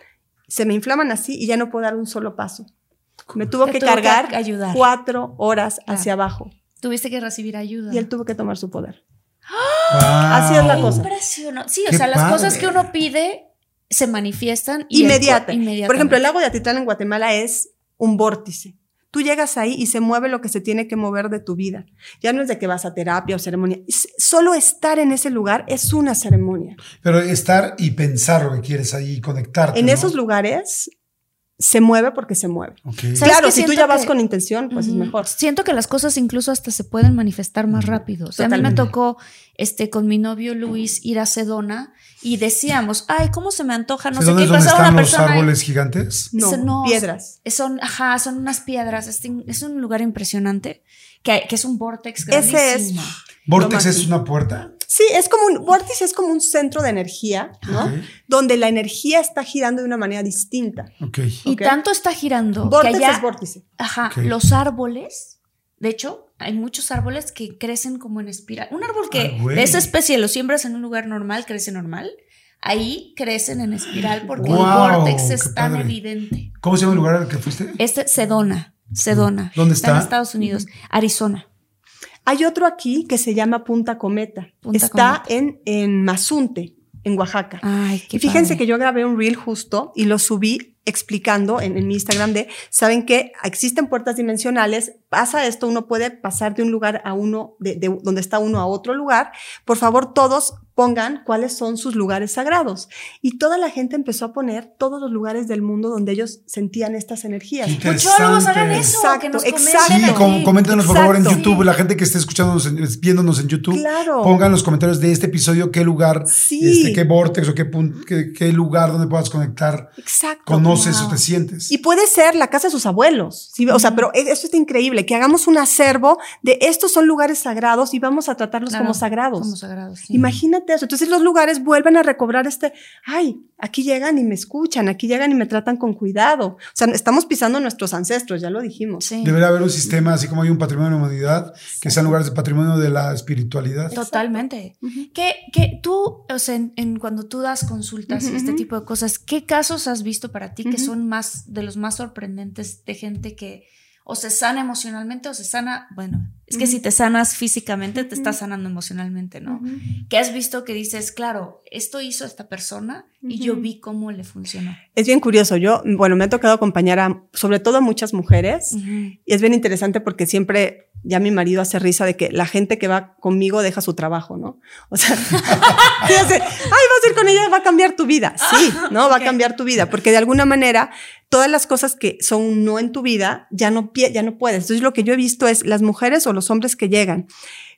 Se me inflaman así y ya no puedo dar un solo paso. Me tuvo Te que tuvo que cargar ayudar. cuatro horas Claro. hacia abajo. Tuviste que recibir ayuda. Y él tuvo que tomar su poder. Wow. Así es la cosa. Impresionante. Sí, o Qué sea, las padre. cosas que uno pide se manifiestan y el Inmediata. cuer- inmediatamente. Por ejemplo, el lago de Atitlán en Guatemala es un vórtice. Tú llegas ahí y se mueve lo que se tiene que mover de tu vida. Ya no es de que vas a terapia o ceremonia. Es- solo estar en ese lugar es una ceremonia. Pero estar y pensar lo que quieres ahí y conectarte. En ¿no? esos lugares se mueve porque se mueve. Ok. ¿Sabes Claro, qué? si tú Siento ya vas que- con intención, pues Ujú. es mejor. Siento que las cosas incluso hasta se pueden manifestar más rápido. O sea, a mí me Totalmente. tocó este, con mi novio Luis ir a Sedona y decíamos, ay, ¿cómo se me antoja? No sé ¿Dónde qué es donde pasaba están una los persona. ahí. árboles gigantes? No, Se- no, piedras. Son, ajá, son unas piedras. Es, es un lugar impresionante que, que es un vortex Ese es- grandísimo. ¿Vortex Lo es máximo. una puerta? Sí, es como un vórtice, es como un centro de energía, ¿no? Ok. Donde la energía está girando de una manera distinta. Ok. Y Ok. tanto está girando Vórtice que allá, es vórtice. ajá, Ok. los árboles, de hecho, hay muchos árboles que crecen como en espiral. Un árbol que Ah, güey. de esa especie lo siembras en un lugar normal, crece normal. Ahí crecen en espiral porque Wow, el vórtex qué es tan padre. evidente. ¿Cómo se llama el lugar al que fuiste? Este Sedona, Sedona. ¿Dónde en está? Estados Unidos, Arizona. Hay otro aquí que se llama Punta Cometa. Punta está Cometa. en, en Mazunte, en Oaxaca. Ay, qué Y fíjense padre. que yo grabé un reel justo y lo subí explicando en, en mi Instagram de, ¿saben qué? Existen puertas dimensionales, pasa esto, uno puede pasar de un lugar a uno, de, de donde está uno a otro lugar. Por favor, todos pongan cuáles son sus lugares sagrados. Y toda la gente empezó a poner todos los lugares del mundo donde ellos sentían estas energías. Qué Muchólogos, hagan interesante. eso, Exacto, que nos exacto. comenten Sí, aquí. com- coméntenos por favor en Exacto. YouTube, la gente que esté escuchándonos, en- viéndonos en YouTube, Claro. pongan en los comentarios de este episodio qué lugar, Sí. este, qué vortex o qué, pun- qué, qué lugar donde puedas conectar, Exacto. conoces Wow. o te sientes. Y puede ser la casa de sus abuelos, ¿sí? O sea, pero esto está increíble, que hagamos un acervo de estos son lugares sagrados y vamos a tratarlos Claro, como sagrados. Como sagrados, sí. Imagínate eso. Entonces los lugares vuelven a recobrar este, ay, aquí llegan y me escuchan, aquí llegan y me tratan con cuidado. O sea, estamos pisando a nuestros ancestros, ya lo dijimos. Sí. Debería haber un sistema, así como hay un patrimonio de la humanidad, que sean lugares de patrimonio de la espiritualidad. Totalmente. Ujú. ¿Qué, qué, tú, o sea, en, en cuando tú das consultas y Ujú, este ujú. tipo de cosas, ¿qué casos has visto para ti que Ujú. son más de los más sorprendentes de gente que o se sana emocionalmente o se sana, bueno, es que Ujú. si te sanas físicamente, te Ujú. estás sanando emocionalmente, ¿no? Ujú. ¿Qué has visto que dices, claro, esto hizo esta persona y yo Ujú. vi cómo le funcionó? Es bien curioso. Yo, bueno, me ha tocado acompañar a, sobre todo a muchas mujeres. Ujú. Y es bien interesante porque siempre ya mi marido hace risa de que la gente que va conmigo deja su trabajo, ¿no? O sea, sí, hace, ay, vas a ir con ella, va a cambiar tu vida. Sí, ¿no? Va ok. a cambiar tu vida porque de alguna manera todas las cosas que son un no en tu vida ya no, pie- ya no puedes. Entonces lo que yo he visto es las mujeres o los hombres que llegan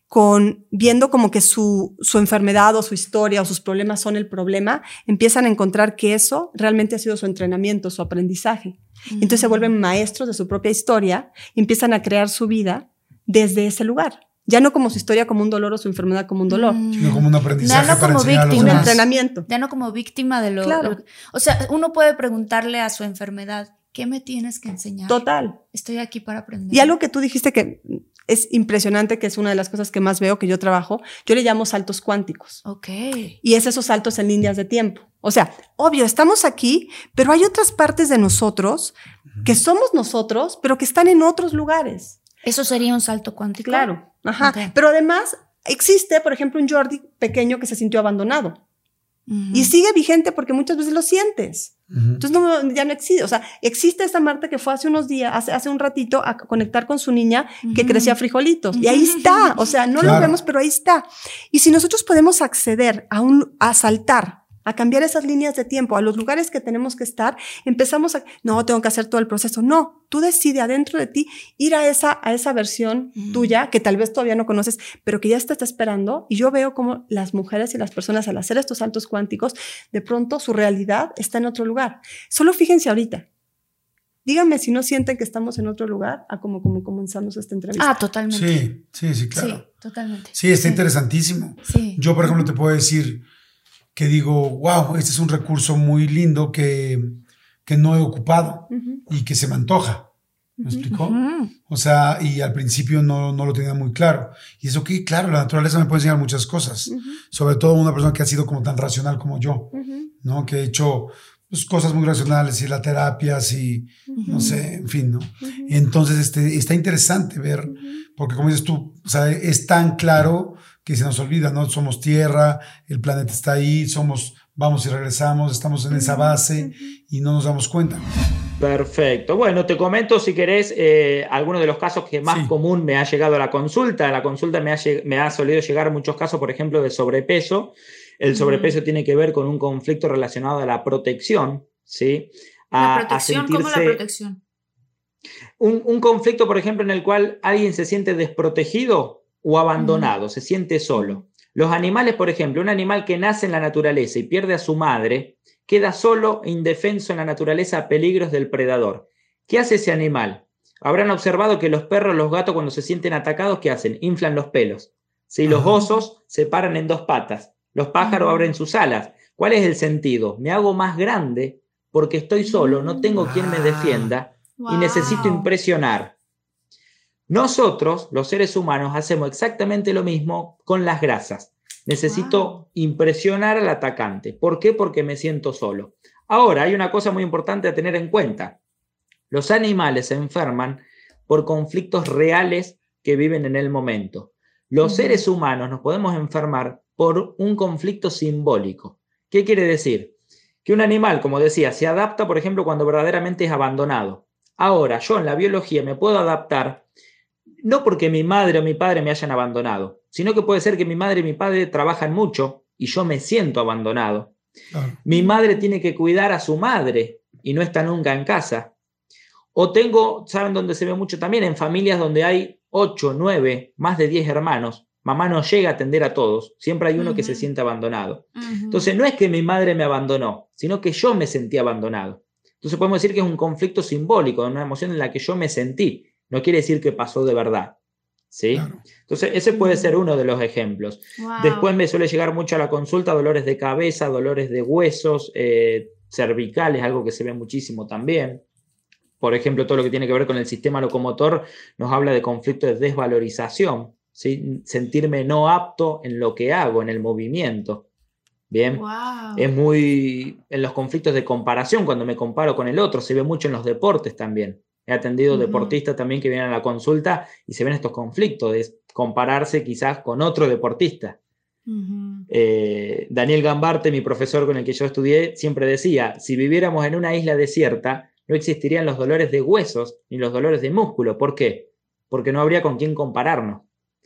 con viendo como que su, su enfermedad o su historia o sus problemas son el problema, empiezan a encontrar que eso realmente ha sido su entrenamiento, su aprendizaje. Y entonces se vuelven maestros de su propia historia y empiezan a crear su vida desde ese lugar. Ya no como su historia como un dolor o su enfermedad como un dolor. Mm. Sino como un aprendizaje Ya no para como enseñar a los Un víctima. demás. entrenamiento. Ya no como víctima de lo... Claro. lo- o sea, uno puede preguntarle a su enfermedad, ¿qué me tienes que enseñar? Total. Estoy aquí para aprender. Y algo que tú dijiste que es impresionante, que es una de las cosas que más veo que yo trabajo, yo le llamo saltos cuánticos. Ok. Y es esos saltos en líneas de tiempo. O sea, obvio, estamos aquí, pero hay otras partes de nosotros que somos nosotros, pero que están en otros lugares. ¿Eso sería un salto cuántico? Claro. Ajá. Ok. Pero además existe, por ejemplo, un Jordi pequeño que se sintió abandonado. Uh-huh. Y sigue vigente porque muchas veces lo sientes. Uh-huh. Entonces no, ya no existe. O sea, existe esta Marta que fue hace unos días, hace, hace un ratito, a conectar con su niña uh-huh. que crecía frijolitos. Uh-huh. Y ahí está. O sea, no claro. lo vemos, pero ahí está. Y si nosotros podemos acceder a, un, a saltar, a cambiar esas líneas de tiempo, a los lugares que tenemos que estar, empezamos a, no, tengo que hacer todo el proceso. No, tú decides adentro de ti ir a esa, a esa versión mm. tuya que tal vez todavía no conoces, pero que ya te está esperando. Y yo veo como las mujeres y las personas al hacer estos saltos cuánticos, de pronto su realidad está en otro lugar. Solo fíjense ahorita. Díganme si no sienten que estamos en otro lugar a como, como comenzamos esta entrevista. Ah, totalmente. Sí, sí, sí, claro. Sí, totalmente. Sí, está sí. interesantísimo. Sí. Yo, por ejemplo, te puedo decir que digo, wow, este es un recurso muy lindo que, que no he ocupado uh-huh. y que se me antoja. ¿Me uh-huh. explicó? Uh-huh. O sea, y al principio no, no lo tenía muy claro. Y eso que, claro, la naturaleza me puede enseñar muchas cosas. Uh-huh. Sobre todo una persona que ha sido como tan racional como yo, uh-huh. ¿no? Que he hecho pues, cosas muy racionales y la terapia, y uh-huh. no sé, en fin, ¿no? Uh-huh. Entonces, este, está interesante ver, uh-huh. porque como dices tú, o sea, es tan claro que se nos olvida, ¿no? Somos tierra, el planeta está ahí, somos, vamos y regresamos, estamos en esa base y no nos damos cuenta. Perfecto. Bueno, te comento si querés eh, algunos de los casos que más sí. común me ha llegado a la consulta. A la consulta me ha, me ha solido llegar muchos casos, por ejemplo, de sobrepeso. El sobrepeso mm. tiene que ver con un conflicto relacionado a la protección, ¿sí? A, ¿La protección? A sentirse... ¿Cómo la protección? Un, un conflicto, por ejemplo, en el cual alguien se siente desprotegido o abandonado, uh-huh. se siente solo. Los animales, por ejemplo, un animal que nace en la naturaleza y pierde a su madre, queda solo e indefenso en la naturaleza a peligros del predador. ¿Qué hace ese animal? Habrán observado que los perros, los gatos, cuando se sienten atacados, ¿qué hacen? Inflan los pelos. ¿Sí? Los uh-huh. osos se paran en dos patas. Los pájaros uh-huh. abren sus alas. ¿Cuál es el sentido? Me hago más grande porque estoy solo, no tengo uh-huh. quien me defienda wow. y necesito impresionar. Nosotros, los seres humanos, hacemos exactamente lo mismo con las grasas. Necesito wow. impresionar al atacante. ¿Por qué? Porque me siento solo. Ahora, hay una cosa muy importante a tener en cuenta. Los animales se enferman por conflictos reales que viven en el momento. Los uh-huh. seres humanos nos podemos enfermar por un conflicto simbólico. ¿Qué quiere decir? Que un animal, como decía, se adapta, por ejemplo, cuando verdaderamente es abandonado. Ahora, yo en la biología me puedo adaptar no porque mi madre o mi padre me hayan abandonado, sino que puede ser que mi madre y mi padre trabajan mucho y yo me siento abandonado. Claro. Mi madre tiene que cuidar a su madre y no está nunca en casa. O tengo, ¿saben dónde se ve mucho también? En familias donde hay ocho, nueve, más de diez hermanos. Mamá no llega a atender a todos. Siempre hay uno uh-huh. que se siente abandonado. Uh-huh. Entonces no es que mi madre me abandonó, sino que yo me sentí abandonado. Entonces podemos decir que es un conflicto simbólico, una emoción en la que yo me sentí. No quiere decir que pasó de verdad, ¿sí? Claro. Entonces, ese puede ser uno de los ejemplos. Wow. Después me suele llegar mucho a la consulta dolores de cabeza, dolores de huesos, eh, cervicales, algo que se ve muchísimo también. Por ejemplo, todo lo que tiene que ver con el sistema locomotor nos habla de conflicto de desvalorización, ¿sí? Sentirme no apto en lo que hago, en el movimiento. Bien, wow. Es muy en los conflictos de comparación, cuando me comparo con el otro, se ve mucho en los deportes también. He atendido uh-huh. deportistas también que vienen a la consulta y se ven estos conflictos de compararse quizás con otro deportista. Uh-huh. Eh, Daniel Gambarte, mi profesor con el que yo estudié, siempre decía, si viviéramos en una isla desierta, no existirían los dolores de huesos ni los dolores de músculo. ¿Por qué? Porque no habría con quién compararnos.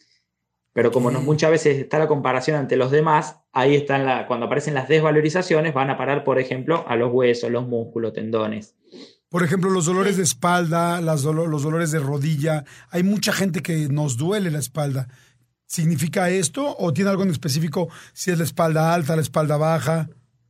Pero como uh-huh. no, muchas veces está la comparación ante los demás, ahí están la, cuando aparecen las desvalorizaciones, van a parar, por ejemplo, a los huesos, los músculos, tendones. Por ejemplo, los dolores de espalda, las dolo- los dolores de rodilla. Hay mucha gente que nos duele la espalda. ¿Significa esto o tiene algo en específico si es la espalda alta, la espalda baja?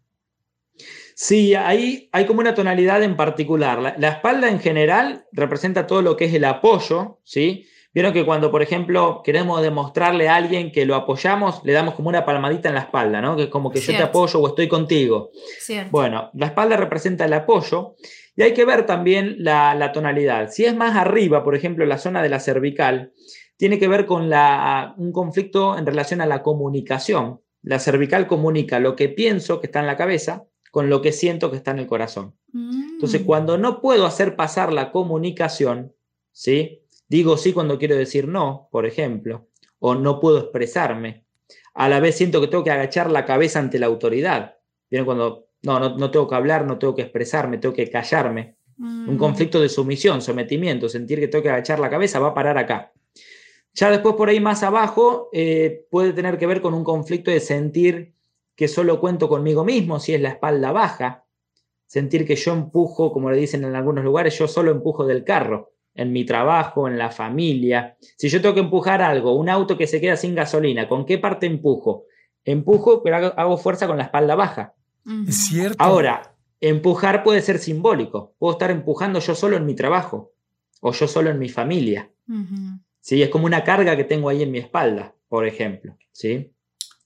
Sí, ahí hay como una tonalidad en particular. La, la espalda en general representa todo lo que es el apoyo, ¿sí? Vieron que cuando, por ejemplo, queremos demostrarle a alguien que lo apoyamos, le damos como una palmadita en la espalda, ¿no? Que es como que Cierto. Yo te apoyo o estoy contigo. Cierto. Bueno, la espalda representa el apoyo. Y hay que ver también la, la tonalidad. Si es más arriba, por ejemplo, la zona de la cervical, tiene que ver con la, un conflicto en relación a la comunicación. La cervical comunica lo que pienso que está en la cabeza con lo que siento que está en el corazón. Mm. Entonces, cuando no puedo hacer pasar la comunicación, ¿sí? Digo sí cuando quiero decir no, por ejemplo, o no puedo expresarme. A la vez siento que tengo que agachar la cabeza ante la autoridad. Viene cuando, no, no, no tengo que hablar, no tengo que expresarme, tengo que callarme. Mm. Un conflicto de sumisión, sometimiento, sentir que tengo que agachar la cabeza, va a parar acá. Ya después por ahí más abajo eh, puede tener que ver con un conflicto de sentir que solo cuento conmigo mismo, si es la espalda baja. Sentir que yo empujo, como le dicen en algunos lugares, yo solo empujo del carro. En mi trabajo, en la familia. Si yo tengo que empujar algo, un auto que se queda sin gasolina, ¿con qué parte empujo? Empujo, pero hago, hago fuerza con la espalda baja. Es cierto. Ahora, empujar puede ser simbólico. Puedo estar empujando yo solo en mi trabajo o yo solo en mi familia. Uh-huh. ¿Sí? Es como una carga que tengo ahí en mi espalda, por ejemplo. ¿Sí?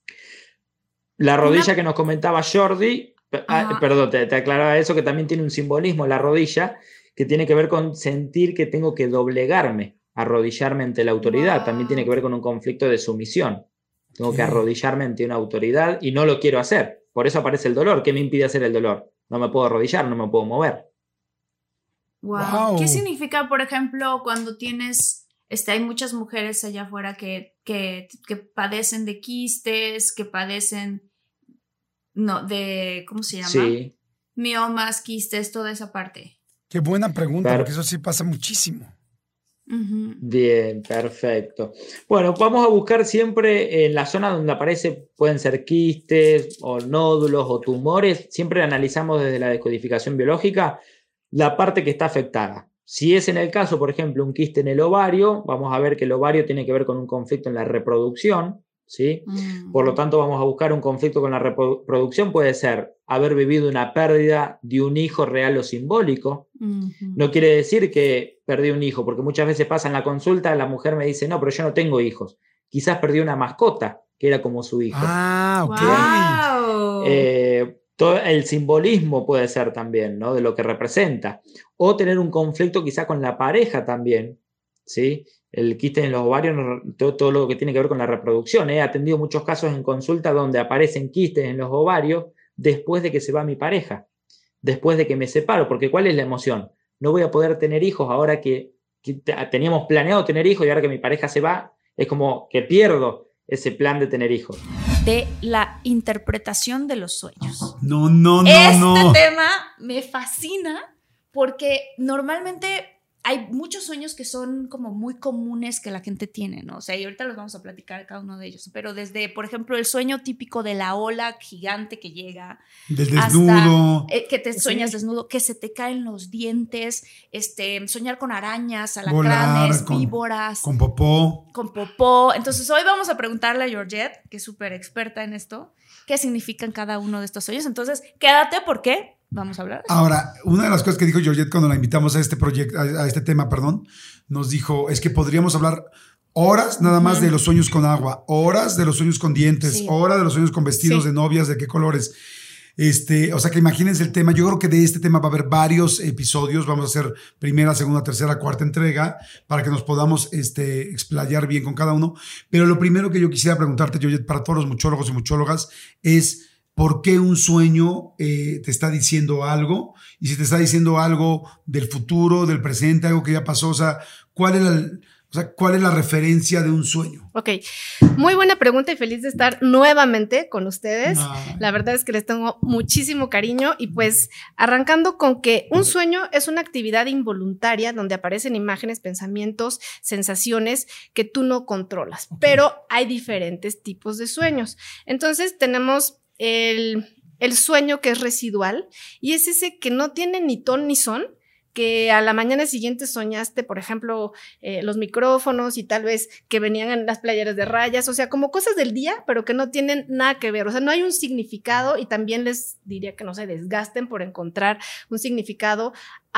La rodilla una... que nos comentaba Jordi, uh-huh. ah, perdón, te, te aclaraba eso, que también tiene un simbolismo, la rodilla, que tiene que ver con sentir que tengo que doblegarme, arrodillarme ante la autoridad. Wow. También tiene que ver con un conflicto de sumisión. Tengo ¿Qué? que arrodillarme ante una autoridad y no lo quiero hacer. Por eso aparece el dolor. ¿Qué me impide hacer el dolor? No me puedo arrodillar, no me puedo mover. Wow. Wow. ¿Qué significa, por ejemplo, cuando tienes, este, hay muchas mujeres allá afuera que, que, que padecen de quistes, que padecen, no, de, ¿cómo se llama? Sí. Miomas, quistes, toda esa parte. Qué buena pregunta, Pero, porque eso sí pasa muchísimo. Uh-huh. Bien, perfecto. Bueno, vamos a buscar siempre en la zona donde aparece, pueden ser quistes o nódulos o tumores, siempre analizamos desde la descodificación biológica la parte que está afectada. Si es en el caso, por ejemplo, un quiste en el ovario, vamos a ver que el ovario tiene que ver con un conflicto en la reproducción, ¿sí? Uh-huh. Por lo tanto, vamos a buscar un conflicto con la reproducción, puede ser haber vivido una pérdida de un hijo real o simbólico. Uh-huh. No quiere decir que perdí un hijo, porque muchas veces pasa en la consulta, la mujer me dice, no, pero yo no tengo hijos. Quizás perdí una mascota, que era como su hijo. Ah, ok. Wow. Eh, todo el simbolismo puede ser también, ¿no? De lo que representa. O tener un conflicto quizás con la pareja también, ¿sí? El quiste en los ovarios, todo, todo lo que tiene que ver con la reproducción. He atendido muchos casos en consulta donde aparecen quistes en los ovarios después de que se va mi pareja, después de que me separo, porque ¿cuál es la emoción? No voy a poder tener hijos ahora que, que teníamos planeado tener hijos y ahora que mi pareja se va, es como que pierdo ese plan de tener hijos. De la interpretación de los sueños. No, no, no, este no. Este tema me fascina porque normalmente hay muchos sueños que son como muy comunes que la gente tiene, ¿no? O sea, y ahorita los vamos a platicar cada uno de ellos, pero desde, por ejemplo, el sueño típico de la ola gigante que llega. Del desnudo. Hasta, eh, que te sueñas sí. desnudo, que se te caen los dientes, este, soñar con arañas, alacranes, con, víboras. Con popó. Con popó. Entonces, hoy vamos a preguntarle a Georgette, que es súper experta en esto, qué significan cada uno de estos sueños. Entonces, quédate porque vamos a hablar. Ahora, una de las cosas que dijo Georgette cuando la invitamos a este proyecto, a, a este tema, perdón, nos dijo, es que podríamos hablar horas nada más uh-huh. de los sueños con agua, horas de los sueños con dientes, sí. horas de los sueños con vestidos sí. de novias, de qué colores. Este, o sea que imagínense el tema. Yo creo que de este tema va a haber varios episodios. Vamos a hacer primera, segunda, tercera, cuarta entrega para que nos podamos este, explayar bien con cada uno. Pero lo primero que yo quisiera preguntarte, Georgette, para todos los muchólogos y muchólogas, es ¿por qué un sueño eh, te está diciendo algo? Y si te está diciendo algo del futuro, del presente, algo que ya pasó, o sea, ¿cuál es la, o sea, ¿cuál es la referencia de un sueño? Ok, muy buena pregunta y feliz de estar nuevamente con ustedes. Ay. La verdad es que les tengo muchísimo cariño y pues arrancando con que un sueño es una actividad involuntaria donde aparecen imágenes, pensamientos, sensaciones que tú no controlas, okay. Pero hay diferentes tipos de sueños. Entonces tenemos El, el sueño que es residual y es ese que no tiene ni ton ni son, que a la mañana siguiente soñaste, por ejemplo, eh, los micrófonos y tal vez que venían en las playeras de rayas, o sea, como cosas del día, pero que no tienen nada que ver, o sea, no hay un significado y también les diría que no se desgasten por encontrar un significado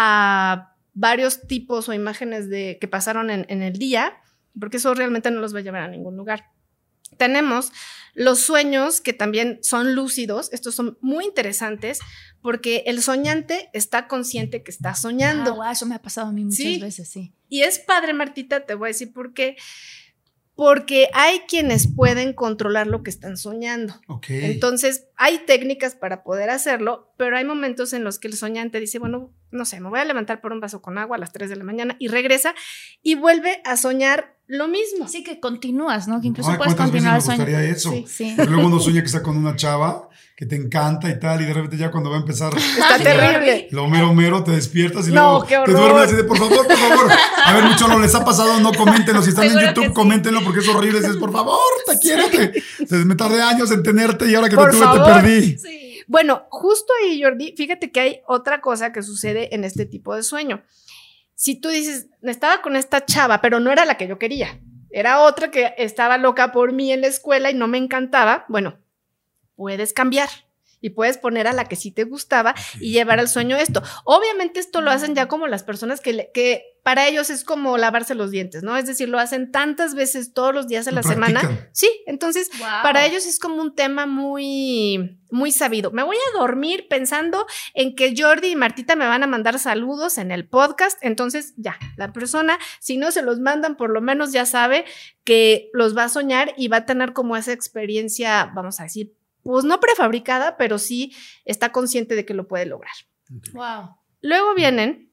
a varios tipos o imágenes de, que pasaron en, en el día, porque eso realmente no los va a llevar a ningún lugar. Tenemos los sueños que también son lúcidos. Estos son muy interesantes porque el soñante está consciente que está soñando. Ah, wow, eso me ha pasado a mí muchas ¿Sí? veces, sí. Y es padre, Martita, te voy a decir por qué. Porque hay quienes pueden controlar lo que están soñando. Okay. Entonces, hay técnicas para poder hacerlo, pero hay momentos en los que el soñante dice, bueno, no sé, me voy a levantar por un vaso con agua a las tres de la mañana y regresa y vuelve a soñar lo mismo. Así que continúas, ¿no? Que incluso Ay, puedes ¿cuántas continuar el veces me sueño. gustaría eso? Sí, sí. Porque luego uno sueña que está con una chava que te encanta y tal, y de repente ya cuando va a empezar Está terrible. lo mero mero te despiertas y No, luego qué te horror. duermes así de por favor, por favor. A ver, mucho no les ha pasado, no coméntenlo. Si están en Seguro YouTube, que sí. coméntenlo porque es horrible. Es por favor, te quiero. Te, te- me tardé años en tenerte y ahora que Por te tuve favor. te perdí. Sí. Bueno, justo ahí, Jordi, fíjate que hay otra cosa que sucede en este tipo de sueño. Si tú dices, estaba con esta chava, pero no era la que yo quería, era otra que estaba loca por mí en la escuela y no me encantaba, bueno, puedes cambiar y puedes poner a la que sí te gustaba y llevar al sueño esto. Obviamente esto lo hacen ya como las personas que, le, que para ellos es como lavarse los dientes, ¿no? Es decir, lo hacen tantas veces todos los días de la Lo practican. semana. Sí, entonces Wow. para ellos es como un tema muy, muy sabido. Me voy a dormir pensando en que Jordi y Martita me van a mandar saludos en el podcast, entonces ya, la persona, si no se los mandan, por lo menos ya sabe que los va a soñar y va a tener como esa experiencia, vamos a decir, pues no prefabricada, pero sí está consciente de que lo puede lograr. Wow. Luego vienen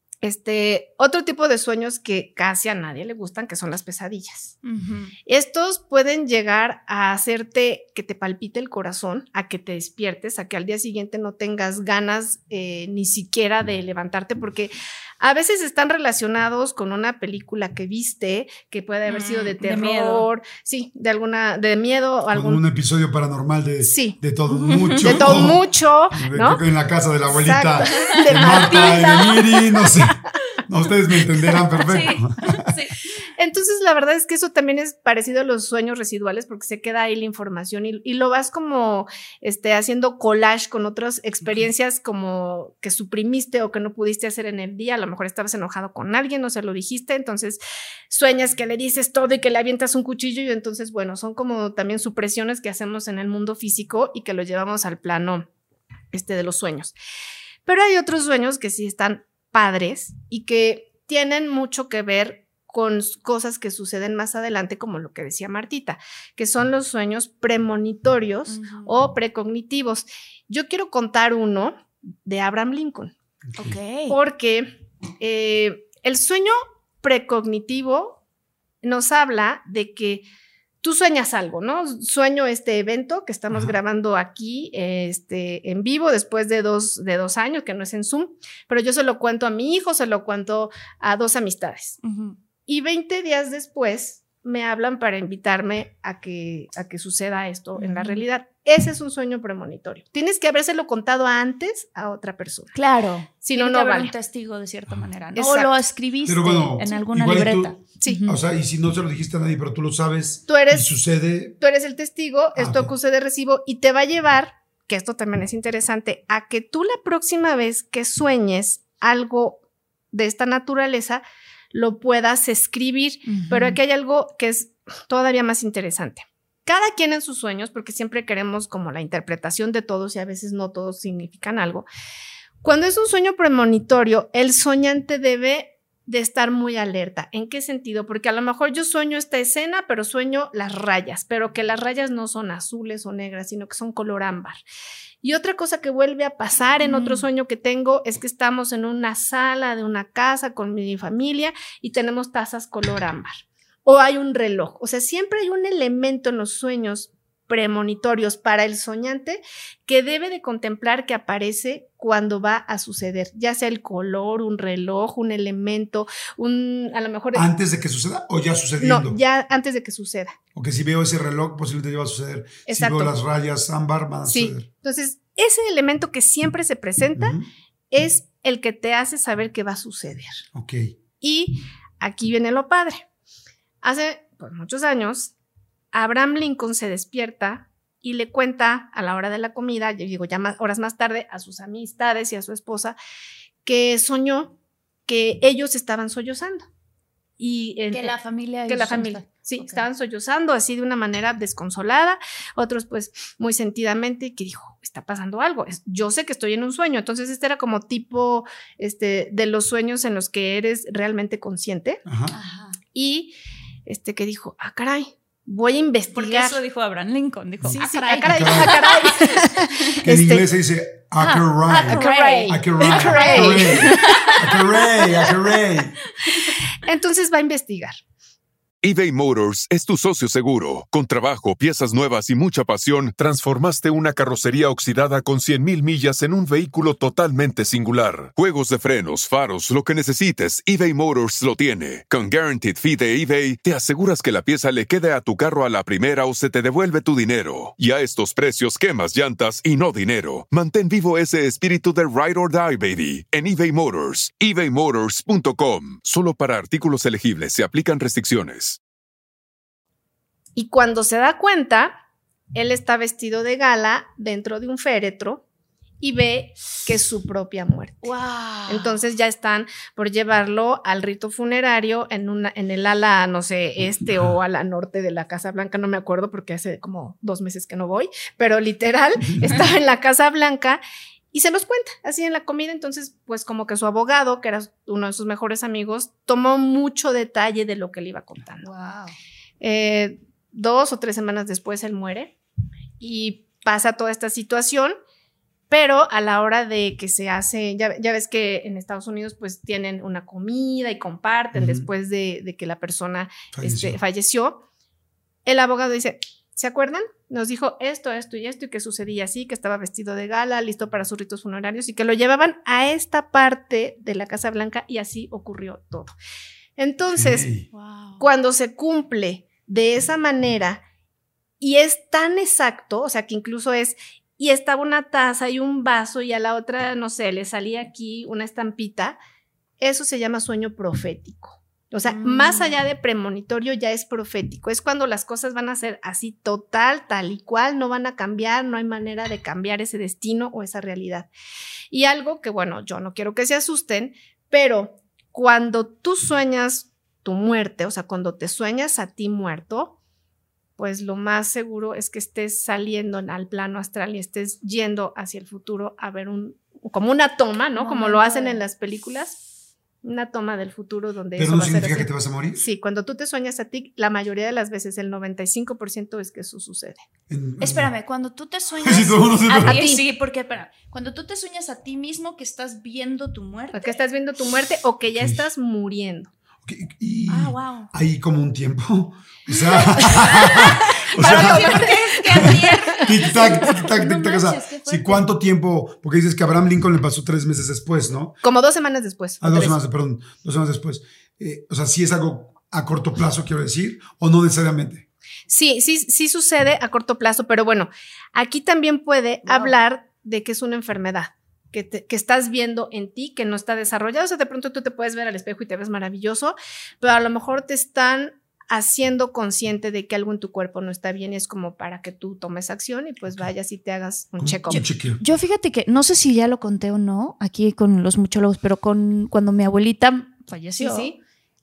este, otro tipo de sueños que casi a nadie le gustan, que son las pesadillas. Uh-huh. Estos pueden llegar a hacerte que te palpite el corazón, a que te despiertes, a que al día siguiente no tengas ganas eh, ni siquiera de levantarte, porque a veces están relacionados con una película que viste, que puede haber sido de Mm, de miedo. terror, sí, de alguna, de miedo, Con algún, un episodio paranormal de, Sí. de todo mucho. de todo mucho, De- ¿no? Creo que en la casa de la abuelita Exacto. de De Marta y Martita. de Miri, no sé. No, ustedes me entenderán perfecto. Sí. Entonces, la verdad es que eso también es parecido a los sueños residuales porque se queda ahí la información y, y lo vas como este, haciendo collage con otras experiencias como que suprimiste o que no pudiste hacer en el día. A lo mejor estabas enojado con alguien, no se lo dijiste, entonces sueñas que le dices todo y que le avientas un cuchillo y entonces, bueno, son como también supresiones que hacemos en el mundo físico y que lo llevamos al plano este, de los sueños. Pero hay otros sueños que sí están padres y que tienen mucho que ver con cosas que suceden más adelante, como lo que decía Martita, que son los sueños premonitorios Uh-huh. o precognitivos. Yo quiero contar uno de Abraham Lincoln, Ok. porque eh, el sueño precognitivo nos habla de que tú sueñas algo, ¿no? Sueño este evento que estamos Ajá. grabando aquí este, en vivo después de dos, de dos años, que no es en Zoom, pero yo se lo cuento a mi hijo, se lo cuento a dos amistades. Uh-huh. Y veinte días después me hablan para invitarme a que, a que suceda esto en la Ujú. realidad. Ese es un sueño premonitorio. Tienes que habérselo contado antes a otra persona. Claro. Si Tiene no, que no haber vale. un testigo de cierta manera, ¿no? Exacto. O lo escribiste Pero bueno, en alguna igual y tú- libreta. Sí. Ujú. O sea, y si no se lo dijiste a nadie, pero tú lo sabes Tú eres- y sucede. Tú eres el testigo, esto ok. acuse de recibo y te va a llevar, que esto también es interesante, a que tú la próxima vez que sueñes algo de esta naturaleza, lo puedas escribir. Ujú. Pero aquí hay algo que es todavía más interesante. Cada quien en sus sueños, porque siempre queremos como la interpretación de todos y a veces no todos significan algo. Cuando es un sueño premonitorio, el soñante debe de estar muy alerta. ¿En qué sentido? Porque a lo mejor yo sueño esta escena, pero sueño las rayas, pero que las rayas no son azules o negras, sino que son color ámbar. Y otra cosa que vuelve a pasar en Mm. otro sueño que tengo es que estamos en una sala de una casa con mi familia y tenemos tazas color ámbar. O hay un reloj. O sea, siempre hay un elemento en los sueños premonitorios para el soñante que debe de contemplar que aparece cuando va a suceder, ya sea el color, un reloj, un elemento, un a lo mejor Antes de que suceda o ya sucediendo. no, ya antes de que suceda. O que si veo ese reloj, posiblemente ya va a suceder. Exacto. Si veo las rayas ámbar, van a Sí. suceder. Entonces, ese elemento que siempre se presenta Ujú. es el que te hace saber que va a suceder. Ok. Y aquí viene lo padre. Hace pues, muchos años, Abraham Lincoln se despierta y le cuenta a la hora de la comida, yo digo ya más, horas más tarde, a sus amistades y a su esposa, que soñó que ellos estaban sollozando. Y en- Que la familia. que la hizo familia, esta- sí, Ok. estaban sollozando así de una manera desconsolada, otros pues muy sentidamente, que dijo, está pasando algo, es- yo sé que estoy en un sueño, entonces este era como tipo este, de los sueños en los que eres realmente consciente Ajá. Ajá. y este que dijo, ah caray, voy a investigar. Porque eso dijo Abraham Lincoln. Dijo, sí, ah, sí, caray. ah, caray, ah, caray. Que en Este, inglés se dice acaray. Acaray. Acaray. Acaray. Acaray. Acaray. Entonces va a investigar. eBay Motors es tu socio seguro. Con trabajo, piezas nuevas y mucha pasión, transformaste una carrocería oxidada con cien mil millas en un vehículo totalmente singular. Juegos de frenos, faros, lo que necesites, eBay Motors lo tiene. Con Guaranteed Fee de eBay, te aseguras que la pieza le quede a tu carro a la primera o se te devuelve tu dinero. Y a estos precios, quemas llantas y no dinero. Mantén vivo ese espíritu de Ride or Die, baby, en eBay Motors. ebay motors punto com. Solo para artículos elegibles se aplican restricciones. Y cuando se da cuenta, él está vestido de gala dentro de un féretro y ve que es su propia muerte. Wow. Entonces ya están por llevarlo al rito funerario en, una, en el ala, no sé, este o ala norte de la Casa Blanca, no me acuerdo porque hace como dos meses que no voy, pero literal estaba en la Casa Blanca y se los cuenta así en la comida. Entonces, pues como que su abogado, que era uno de sus mejores amigos, tomó mucho detalle de lo que le iba contando. Wow. Eh, Dos o tres semanas después él muere y pasa toda esta situación, pero a la hora de que se hace, ya, ya ves que en Estados Unidos pues tienen una comida y comparten uh-huh. después de, de que la persona falleció. Este, falleció, el abogado dice, ¿se acuerdan? Nos dijo esto, esto y esto y que sucedía así, que estaba vestido de gala, listo para sus ritos funerarios y que lo llevaban a esta parte de la Casa Blanca y así ocurrió todo. Entonces, Sí. Wow. cuando se cumple de esa manera y es tan exacto, o sea que incluso es, y estaba una taza y un vaso y a la otra, no sé, le salía aquí una estampita, eso se llama sueño profético. O sea, mm. más allá de premonitorio ya es profético, es cuando las cosas van a ser así total, tal y cual, no van a cambiar, no hay manera de cambiar ese destino o esa realidad. Y algo que, bueno, yo no quiero que se asusten, pero cuando tú sueñas tu muerte, o sea, cuando te sueñas a ti muerto, pues lo más seguro es que estés saliendo al plano astral y estés yendo hacia el futuro a ver un, como una toma, ¿no? Como lo hacen en las películas, una toma del futuro donde ¿Pero eso no va a ser significa así. que te vas a morir? Sí, cuando tú te sueñas a ti, la mayoría de las veces, el noventa y cinco por ciento es que eso sucede. En- Espérame, cuando tú te sueñas Sí, todo el mundo se a enoja. ti, A ti. sí, porque espera, cuando tú te sueñas a ti mismo que estás viendo tu muerte. O que estás viendo tu muerte o que ya Ok. estás muriendo. Ok, y Ah, wow. hay como un tiempo. O sea, o Para sea, que siempre tienes que adviertir. tic-tac, tic-tac, No tic-tac. O sea, manches, qué si fuerte. cuánto tiempo, porque dices que a Abraham Lincoln le pasó tres meses después, ¿no? Como dos semanas después. Ah, dos tres. semanas, perdón, dos semanas después. Eh, o sea, sí es algo a corto plazo, quiero decir, o no necesariamente. Sí, sí, sí sucede a corto plazo, pero bueno, aquí también puede Wow. hablar de que es una enfermedad que, te- que estás viendo en ti, que no está desarrollada. O sea, de pronto tú te puedes ver al espejo y te ves maravilloso, pero a lo mejor te están haciendo consciente de que algo en tu cuerpo no está bien y es como para que tú tomes acción y pues vayas y te hagas un Como check-up. Un chequeo. Yo fíjate que, no sé si ya lo conté o no, aquí con los muchólogos, pero con cuando mi abuelita Sí, falleció, sí.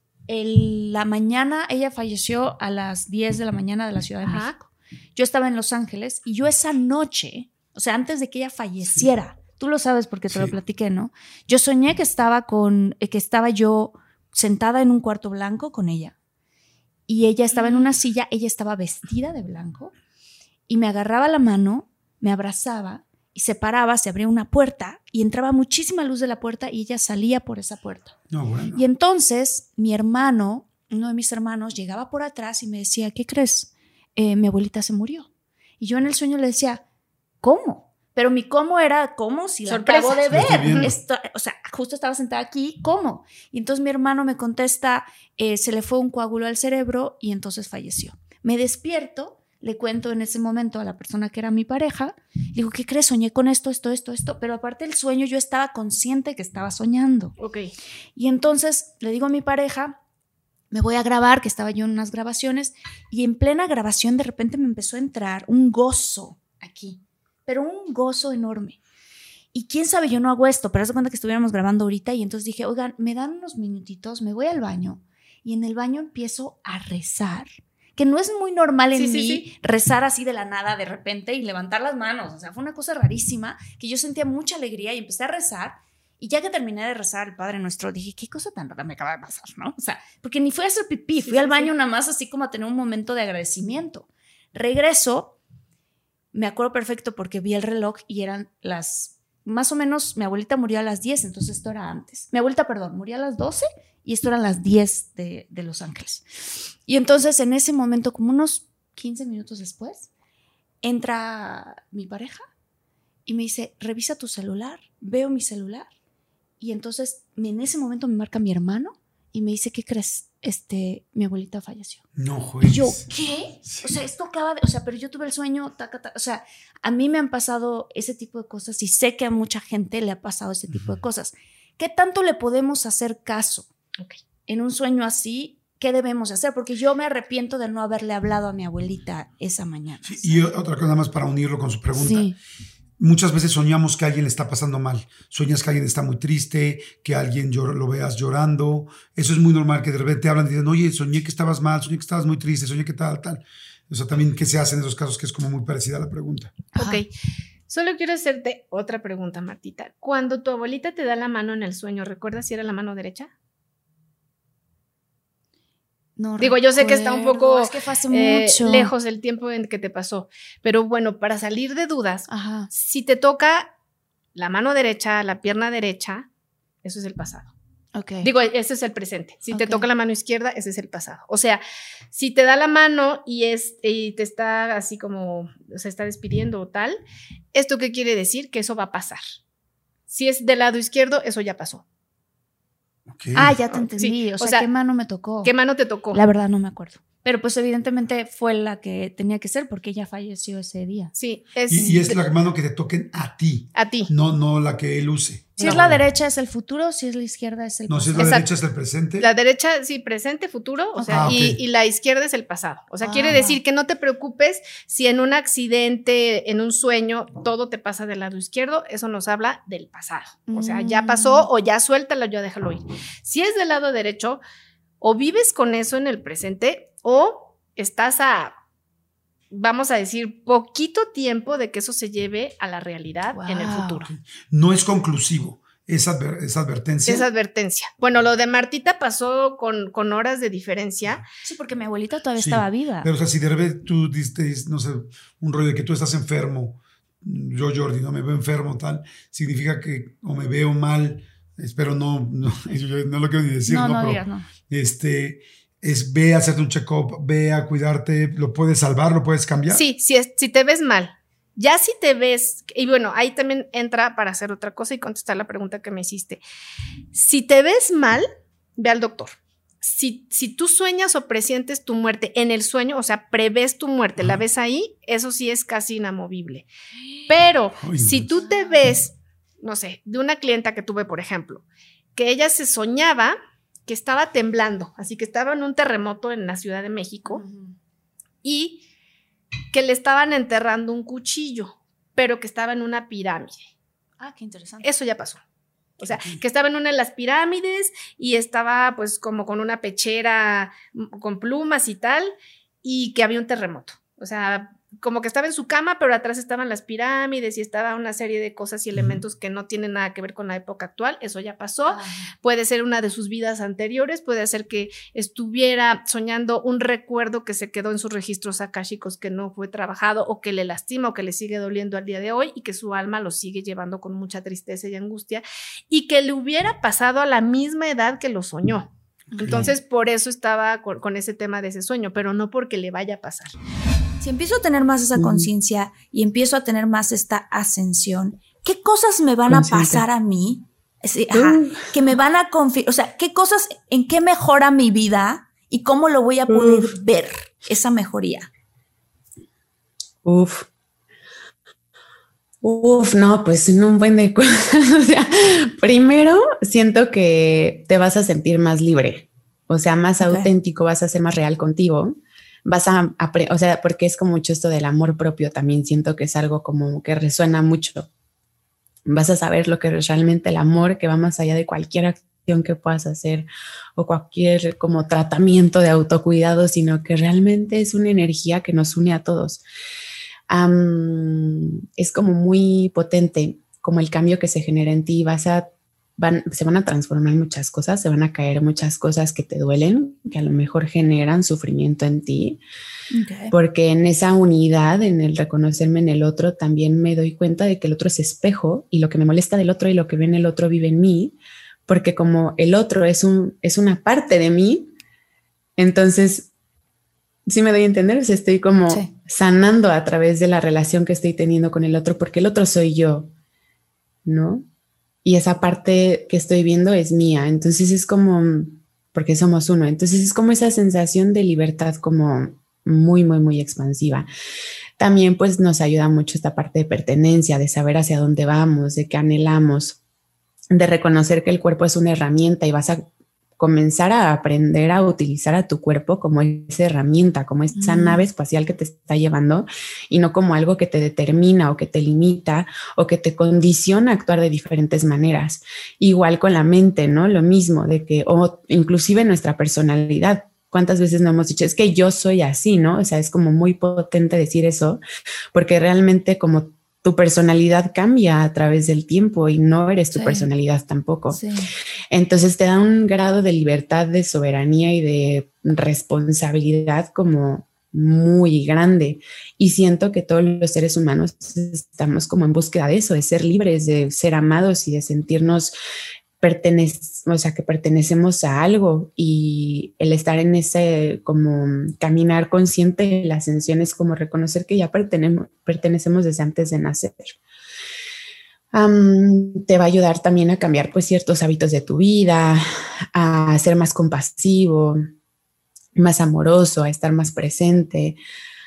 el- la mañana, ella falleció a las diez de la mañana de la Ciudad de Ajá. México. Yo estaba en Los Ángeles y yo esa noche, o sea, antes de que ella falleciera, tú lo sabes porque te Sí. lo platiqué, ¿no? Yo soñé que estaba con, eh, que estaba yo sentada en un cuarto blanco con ella y ella estaba en una silla, ella estaba vestida de blanco y me agarraba la mano, me abrazaba y se paraba, se abría una puerta y entraba muchísima luz de la puerta y ella salía por esa puerta. No, bueno. Y entonces mi hermano, uno de mis hermanos, llegaba por atrás y me decía, ¿qué crees? Eh, mi abuelita se murió. Y yo en el sueño le decía, ¿cómo? Pero mi cómo era, ¿cómo? Si la Sorpresa. acabo de La estoy viendo. ver. Esto- o sea, justo estaba sentada aquí, ¿cómo? Y entonces mi hermano me contesta, eh, se le fue un coágulo al cerebro y entonces falleció. Me despierto, le cuento en ese momento a la persona que era mi pareja, le digo, ¿qué crees? Soñé con esto, esto, esto, esto, pero aparte del sueño yo estaba consciente que estaba soñando. Ok. Y entonces le digo a mi pareja, me voy a grabar, que estaba yo en unas grabaciones, y en plena grabación de repente me empezó a entrar un gozo aquí, pero un gozo enorme. Y quién sabe, yo no hago esto, pero haz de cuenta que estuviéramos grabando ahorita y entonces dije, oigan, me dan unos minutitos, me voy al baño y en el baño empiezo a rezar, que no es muy normal en Sí, sí, mí sí. rezar así de la nada de repente y levantar las manos, o sea, fue una cosa rarísima, que yo sentía mucha alegría y empecé a rezar Y ya que terminé de rezar el Padre Nuestro, dije, qué cosa tan rara me acaba de pasar, ¿no? O sea, porque ni fui a hacer pipí, fui sí, al baño sí. nada más así como a tener un momento de agradecimiento. Regreso, me acuerdo perfecto porque vi el reloj y eran las, más o menos, mi abuelita murió a las diez, entonces esto era antes. Mi abuelita, perdón, murió a las doce y esto eran las diez de, de Los Ángeles. Y entonces en ese momento, como unos quince minutos después, entra mi pareja y me dice, revisa tu celular. Veo mi celular. Y entonces en ese momento me marca mi hermano y me dice, ¿qué crees? Este, mi abuelita falleció. No juegues. Y yo, ¿qué? Sí. O sea, esto acaba de... O sea, pero yo tuve el sueño, taca, taca. O sea, a mí me han pasado ese tipo de cosas y sé que a mucha gente le ha pasado ese tipo uh-huh. de cosas. ¿Qué tanto le podemos hacer caso? Okay. En un sueño así, ¿qué debemos hacer? Porque yo me arrepiento de no haberle hablado a mi abuelita esa mañana. Sí, y otra cosa más para unirlo con su pregunta. Sí. Muchas veces soñamos que a alguien le está pasando mal. Sueñas que alguien está muy triste, que alguien llor- lo veas llorando. Eso es muy normal, que de repente te hablan y dicen, oye, soñé que estabas mal, soñé que estabas muy triste, soñé que tal, tal. O sea, también qué se hace en esos casos, que es como muy parecida a la pregunta. Ok. Solo quiero hacerte otra pregunta, Martita. Cuando tu abuelita te da la mano en el sueño, ¿recuerdas si era la mano derecha? No Digo, recuerdo. Yo sé que está un poco es que fue hace eh, mucho. lejos el tiempo en que te pasó, pero bueno, para salir de dudas, Ajá. si te toca la mano derecha, la pierna derecha, eso es el pasado. Okay. Digo, ese es el presente. Si okay. te toca la mano izquierda, ese es el pasado. O sea, si te da la mano y, es, y te está así como, se está despidiendo o tal, ¿esto qué quiere decir? Que eso va a pasar. Si es del lado izquierdo, eso ya pasó. Okay. Ah, ya te entendí. Sí, o, sea, o sea, ¿qué mano me tocó? ¿Qué mano te tocó? La verdad no me acuerdo. Pero pues evidentemente fue la que tenía que ser porque ella falleció ese día. Sí. Es y, y es de, la mano que te toquen a ti. A ti. No, no la que él use. Si no, es la bueno. derecha es el futuro, si es la izquierda es el no, pasado. No, si es la Exacto. derecha es el presente. La derecha, sí, presente, futuro, o sea, ah, okay. y, y la izquierda es el pasado. O sea, ah, quiere decir que no te preocupes si en un accidente, en un sueño, todo te pasa del lado izquierdo, eso nos habla del pasado. O sea, ya pasó o ya suéltalo, ya déjalo ir. Si es del lado derecho, o vives con eso en el presente o estás a, vamos a decir, poquito tiempo de que eso se lleve a la realidad wow. en el futuro. No es conclusivo. Es, adver, es advertencia. Es advertencia. Bueno, lo de Martita pasó con, con horas de diferencia. Sí, porque mi abuelita todavía sí, estaba viva. Pero o sea, si de repente tú diste, no sé, un rollo de que tú estás enfermo, yo Jordi, no me veo enfermo, tal, significa que o me veo mal, espero no, no, yo no lo quiero ni decir, no, no, no, pero digas, no. este, es ve a hacerte un check-up, ve a cuidarte, lo puedes salvar, lo puedes cambiar. Sí, si, es, si te ves mal. Ya si te ves, y bueno, ahí también entra para hacer otra cosa y contestar la pregunta que me hiciste. Si te ves mal, ve al doctor. Si, si tú sueñas o presientes tu muerte en el sueño, o sea, prevés tu muerte, la ves ahí, eso sí es casi inamovible. Pero Ay, si no. tú te ves, no sé, de una clienta que tuve, por ejemplo, que ella se soñaba que estaba temblando, así que estaba en un terremoto en la Ciudad de México uh-huh. y que le estaban enterrando un cuchillo, pero que estaba en una pirámide. Ah, qué interesante. Eso ya pasó. O sea, que estaba en una de las pirámides y estaba pues como con una pechera con plumas y tal, y que había un terremoto. O sea, como que estaba en su cama, pero atrás estaban las pirámides y estaba una serie de cosas y elementos que no tienen nada que ver con la época actual. Eso ya pasó. Ah. Puede ser una de sus vidas anteriores, puede ser que estuviera soñando un recuerdo que se quedó en sus registros akáshicos que no fue trabajado o que le lastima o que le sigue doliendo al día de hoy y que su alma lo sigue llevando con mucha tristeza y angustia y que le hubiera pasado a la misma edad que lo soñó. Entonces, por eso estaba con, con ese tema de ese sueño, pero no porque le vaya a pasar. Si empiezo a tener más esa conciencia y empiezo a tener más esta ascensión, ¿qué cosas me van Consciente. a pasar a mí? Sí, ajá, uh. que me van a confirmar, o sea, ¿qué cosas, en qué mejora mi vida y cómo lo voy a poder Uf. ver esa mejoría? Uf. Uf, no, pues en un buen de cosas. O sea, primero siento que te vas a sentir más libre, o sea, más okay. auténtico, vas a ser más real contigo. Vas a, a, o sea, porque es como mucho esto del amor propio también, siento que es algo como que resuena mucho. Vas a saber lo que es realmente el amor, que va más allá de cualquier acción que puedas hacer o cualquier como tratamiento de autocuidado, sino que realmente es una energía que nos une a todos. Um, es como muy potente, como el cambio que se genera en ti. Vas a van, se van a transformar muchas cosas, se van a caer muchas cosas que te duelen, que a lo mejor generan sufrimiento en ti. Okay. Porque en esa unidad, en el reconocerme en el otro, también me doy cuenta de que el otro es espejo y lo que me molesta del otro y lo que ve en el otro vive en mí, porque como el otro es, un, es una parte de mí, entonces, sí me doy a entender, o sea, estoy como sí. sanando a través de la relación que estoy teniendo con el otro, porque el otro soy yo, ¿no? Y esa parte que estoy viendo es mía, entonces es como, porque somos uno, entonces es como esa sensación de libertad como muy, muy, muy expansiva. También pues nos ayuda mucho esta parte de pertenencia, de saber hacia dónde vamos, de qué anhelamos, de reconocer que el cuerpo es una herramienta y vas a comenzar a aprender a utilizar a tu cuerpo como esa herramienta, como esa mm. nave espacial que te está llevando y no como algo que te determina o que te limita o que te condiciona a actuar de diferentes maneras. Igual con la mente, ¿no? Lo mismo, de que, o inclusive nuestra personalidad. ¿Cuántas veces no hemos dicho, es que yo soy así, ¿no? O sea, es como muy potente decir eso, porque realmente como tu personalidad cambia a través del tiempo y no eres tu sí. personalidad tampoco. Sí. Entonces te da un grado de libertad, de soberanía y de responsabilidad como muy grande. Y siento que todos los seres humanos estamos como en búsqueda de eso, de ser libres, de ser amados y de sentirnos pertenec- o sea, que pertenecemos a algo, y el estar en ese como caminar consciente de la ascensión es como reconocer que ya pertenemos, pertenecemos desde antes de nacer. Um, te va a ayudar también a cambiar pues ciertos hábitos de tu vida, a ser más compasivo, más amoroso, a estar más presente,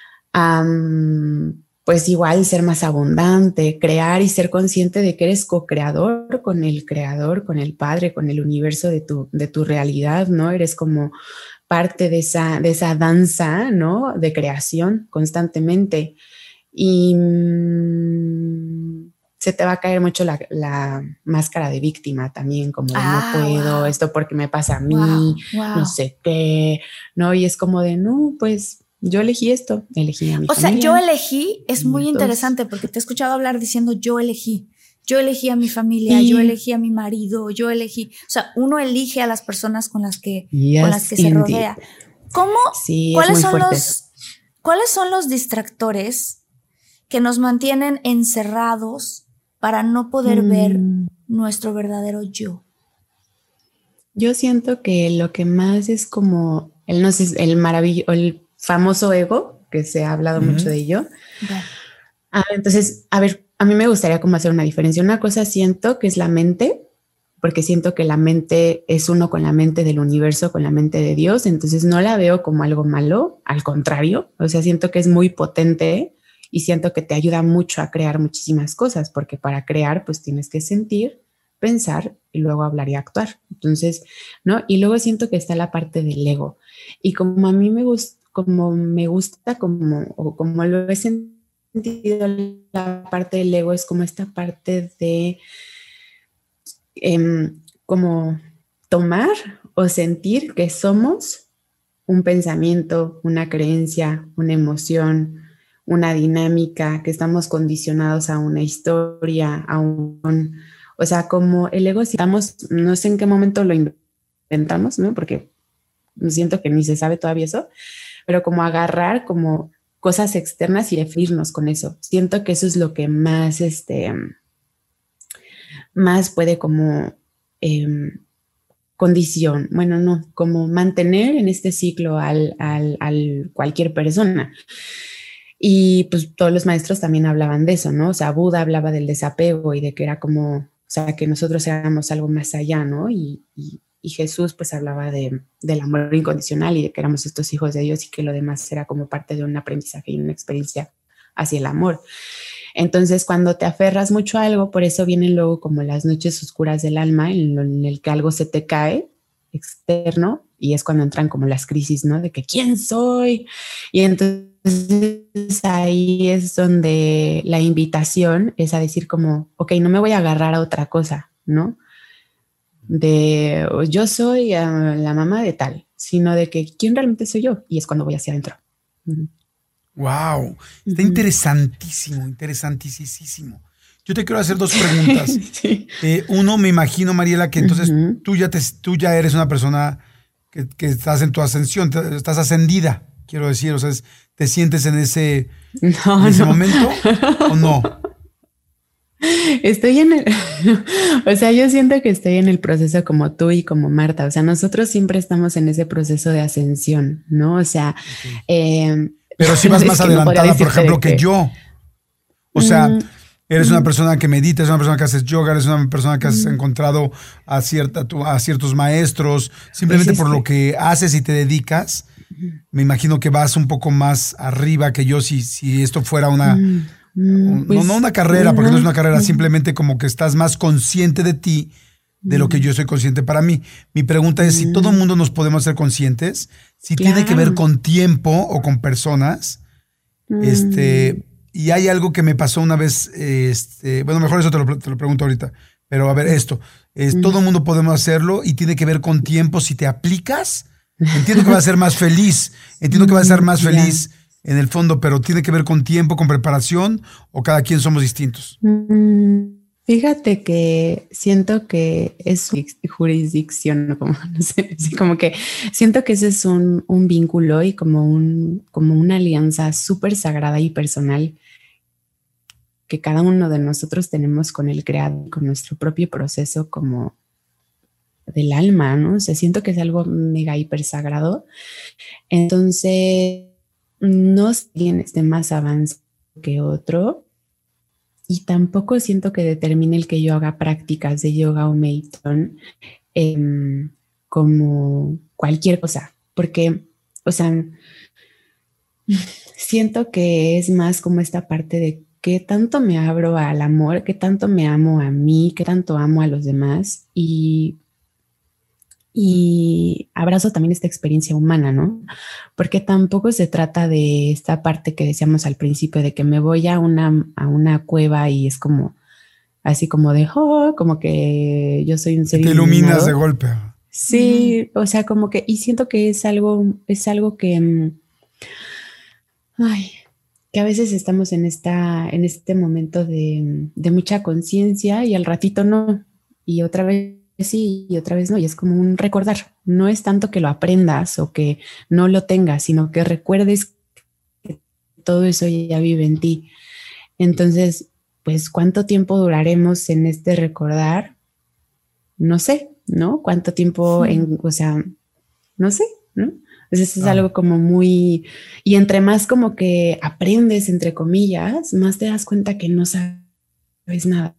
um, pues igual ser más abundante, crear y ser consciente de que eres co-creador con el creador, con el padre, con el universo de tu, de tu realidad, ¿no? Eres como parte de esa, de esa danza, ¿no? De creación constantemente. Y mmm, se te va a caer mucho la, la máscara de víctima también, como de ah, no puedo, wow. esto porque me pasa a mí, wow, wow. no sé qué, ¿no? Y es como de, no, pues yo elegí esto, elegí a mi o familia. O sea, yo elegí, es muy Entonces, interesante porque te he escuchado hablar diciendo yo elegí. Yo elegí a mi familia, y, yo elegí a mi marido, yo elegí, o sea, uno elige a las personas con las que, yes, con las que se rodea. ¿Cómo? Sí, ¿cuáles son fuerte. los, cuáles son los distractores que nos mantienen encerrados para no poder mm. ver nuestro verdadero yo? Yo siento que lo que más es como el no sé, el maravilloso, el famoso ego, que se ha hablado uh-huh. mucho de ello. Okay. Ah, entonces, a ver, a mí me gustaría como hacer una diferencia. Una cosa siento que es la mente, porque siento que la mente es uno con la mente del universo, con la mente de Dios, entonces no la veo como algo malo, al contrario, o sea, siento que es muy potente y siento que te ayuda mucho a crear muchísimas cosas, porque para crear pues tienes que sentir, pensar y luego hablar y actuar. Entonces, ¿no? Y luego siento que está la parte del ego. Y como a mí me gusta, como me gusta, como, o como lo he sentido, la parte del ego es como esta parte de eh, como tomar o sentir que somos un pensamiento, una creencia, una emoción, una dinámica, que estamos condicionados a una historia, a un... O sea, como el ego, si estamos, no sé en qué momento lo inventamos, ¿no? Porque siento que ni se sabe todavía eso, pero como agarrar como cosas externas y definirnos con eso. Siento que eso es lo que más, este, más puede como eh, condición, bueno, no, como mantener en este ciclo al, al, al cualquier persona. Y pues todos los maestros también hablaban de eso, ¿no? O sea, Buda hablaba del desapego y de que era como, o sea, que nosotros éramos algo más allá, ¿no? Y, y, y Jesús pues hablaba de, del amor incondicional y de que éramos estos hijos de Dios y que lo demás era como parte de un aprendizaje y una experiencia hacia el amor. Entonces, cuando te aferras mucho a algo, por eso vienen luego como las noches oscuras del alma, en, lo, en el que algo se te cae externo, y es cuando entran como las crisis, ¿no? De que ¿quién soy? Y entonces ahí es donde la invitación es a decir como, ok, no me voy a agarrar a otra cosa, ¿no? De yo soy uh, la mamá de tal, sino de que ¿quién realmente soy yo? Y es cuando voy hacia adentro. Uh-huh. Wow, está uh-huh. interesantísimo, interesantísimo. Yo te quiero hacer dos preguntas. Sí. Eh, uno, me imagino, Mariela, que entonces uh-huh. tú, ya te, tú ya eres una persona que, que estás en tu ascensión, te, estás ascendida, quiero decir. O sea, es, ¿te sientes en ese, no, en ese no. momento o no? Estoy en el... O sea, yo siento que estoy en el proceso como tú y como Marta. O sea, nosotros siempre estamos en ese proceso de ascensión, ¿no? O sea... Okay. Eh, Pero si vas más adelantada, no por ejemplo, que... que yo. O sea... Mm. Eres una persona que medita, eres una persona que haces yoga, eres una persona que has mm. encontrado a, cierta, a ciertos maestros, simplemente pues es por que... lo que haces y te dedicas. Mm. Me imagino que vas un poco más arriba que yo si, si esto fuera una... Mm. Un, pues, no, no una carrera, porque no es una carrera, mm. simplemente como que estás más consciente de ti, de mm. lo que yo soy consciente para mí. Mi pregunta es mm. si todo el mundo nos podemos ser conscientes, si claro. tiene que ver con tiempo o con personas, mm. este... Y hay algo que me pasó una vez, este, bueno, mejor eso te lo, te lo pregunto ahorita, pero a ver, esto, es, uh-huh. todo el mundo podemos hacerlo y tiene que ver con tiempo. Si te aplicas, entiendo que vas a ser más feliz, entiendo que vas a ser más feliz yeah. en el fondo, pero tiene que ver con tiempo, con preparación, o cada quien somos distintos. Fíjate que siento que es jurisdicción, como, no sé, así como que siento que ese es un, un vínculo y como, un, como una alianza súper sagrada y personal que cada uno de nosotros tenemos con el creador, con nuestro propio proceso como del alma, ¿no? O sea, siento que es algo mega hiper sagrado. Entonces, no tienes de más avance que otro. Y tampoco siento que determine el que yo haga prácticas de yoga o meditación eh, como cualquier cosa. Porque, o sea, siento que es más como esta parte de qué tanto me abro al amor, qué tanto me amo a mí, qué tanto amo a los demás. Y, y abrazo también esta experiencia humana, ¿no? Porque tampoco se trata de esta parte que decíamos al principio de que me voy a una, a una cueva y es como así como de, oh, como que yo soy un ser te iluminas de golpe. Sí, uh-huh. o sea, como que, y siento que es algo, es algo que, ay, que a veces estamos en esta, en este momento de, de mucha conciencia y al ratito no, y otra vez sí y otra vez no, y es como un recordar. No es tanto que lo aprendas o que no lo tengas, sino que recuerdes que todo eso ya vive en ti. Entonces, pues, ¿cuánto tiempo duraremos en este recordar? No sé, ¿no? ¿Cuánto tiempo sí. en, o sea, no sé, ¿no? Entonces es ah. algo como muy, y entre más como que aprendes, entre comillas, más te das cuenta que no sabes nada.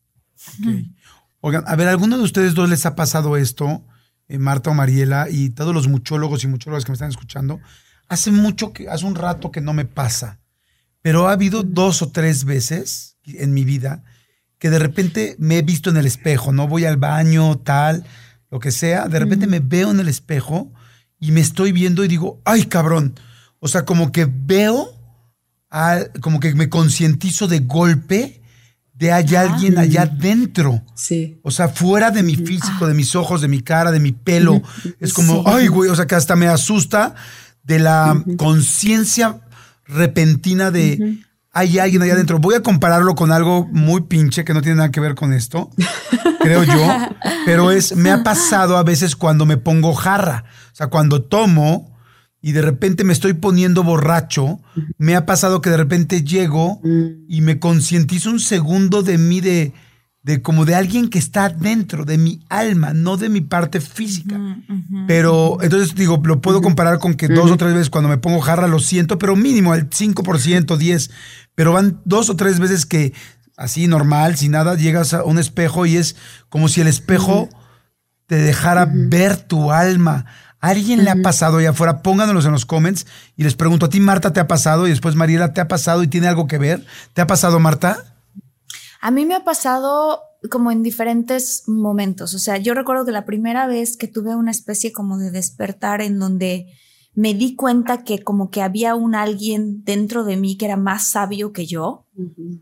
Okay. Oigan, a ver, ¿a alguno de ustedes dos les ha pasado esto, eh, Marta o Mariela, y todos los muchólogos y muchólogas que me están escuchando? Hace mucho, que hace un rato que no me pasa, pero ha habido dos o tres veces en mi vida que de repente me he visto en el espejo, ¿no? Voy al baño, tal, lo que sea, de repente mm. me veo en el espejo y me estoy viendo y digo, ¡ay, cabrón! O sea, como que veo, a, como que me concientizo de golpe de hay ah, alguien allá adentro. Sí. O sea, fuera de mi físico, ah. de mis ojos, de mi cara, de mi pelo. Es como, sí. ay, güey, o sea, que hasta me asusta de la uh-huh. conciencia repentina de uh-huh. hay alguien allá adentro. Voy a compararlo con algo muy pinche que no tiene nada que ver con esto, creo yo, pero es, me ha pasado a veces cuando me pongo jarra. O sea, cuando tomo y de repente me estoy poniendo borracho, me ha pasado que de repente llego y me concientizo un segundo de mí, de, de como de alguien que está dentro de mi alma, no de mi parte física. Uh-huh, uh-huh, pero entonces digo, lo puedo comparar con que uh-huh. dos o tres veces cuando me pongo jarra lo siento, pero mínimo el cinco por ciento, diez por ciento. Pero van dos o tres veces que así normal, sin nada, llegas a un espejo y es como si el espejo uh-huh. te dejara uh-huh. ver tu alma. ¿A alguien uh-huh. le ha pasado allá afuera? Pónganos en los comments y les pregunto, ¿a ti, Marta, te ha pasado? Y después, Mariela, ¿te ha pasado y tiene algo que ver? ¿Te ha pasado, Marta? A mí me ha pasado como en diferentes momentos. O sea, yo recuerdo que la primera vez que tuve una especie como de despertar en donde me di cuenta que como que había un alguien dentro de mí que era más sabio que yo. Uh-huh.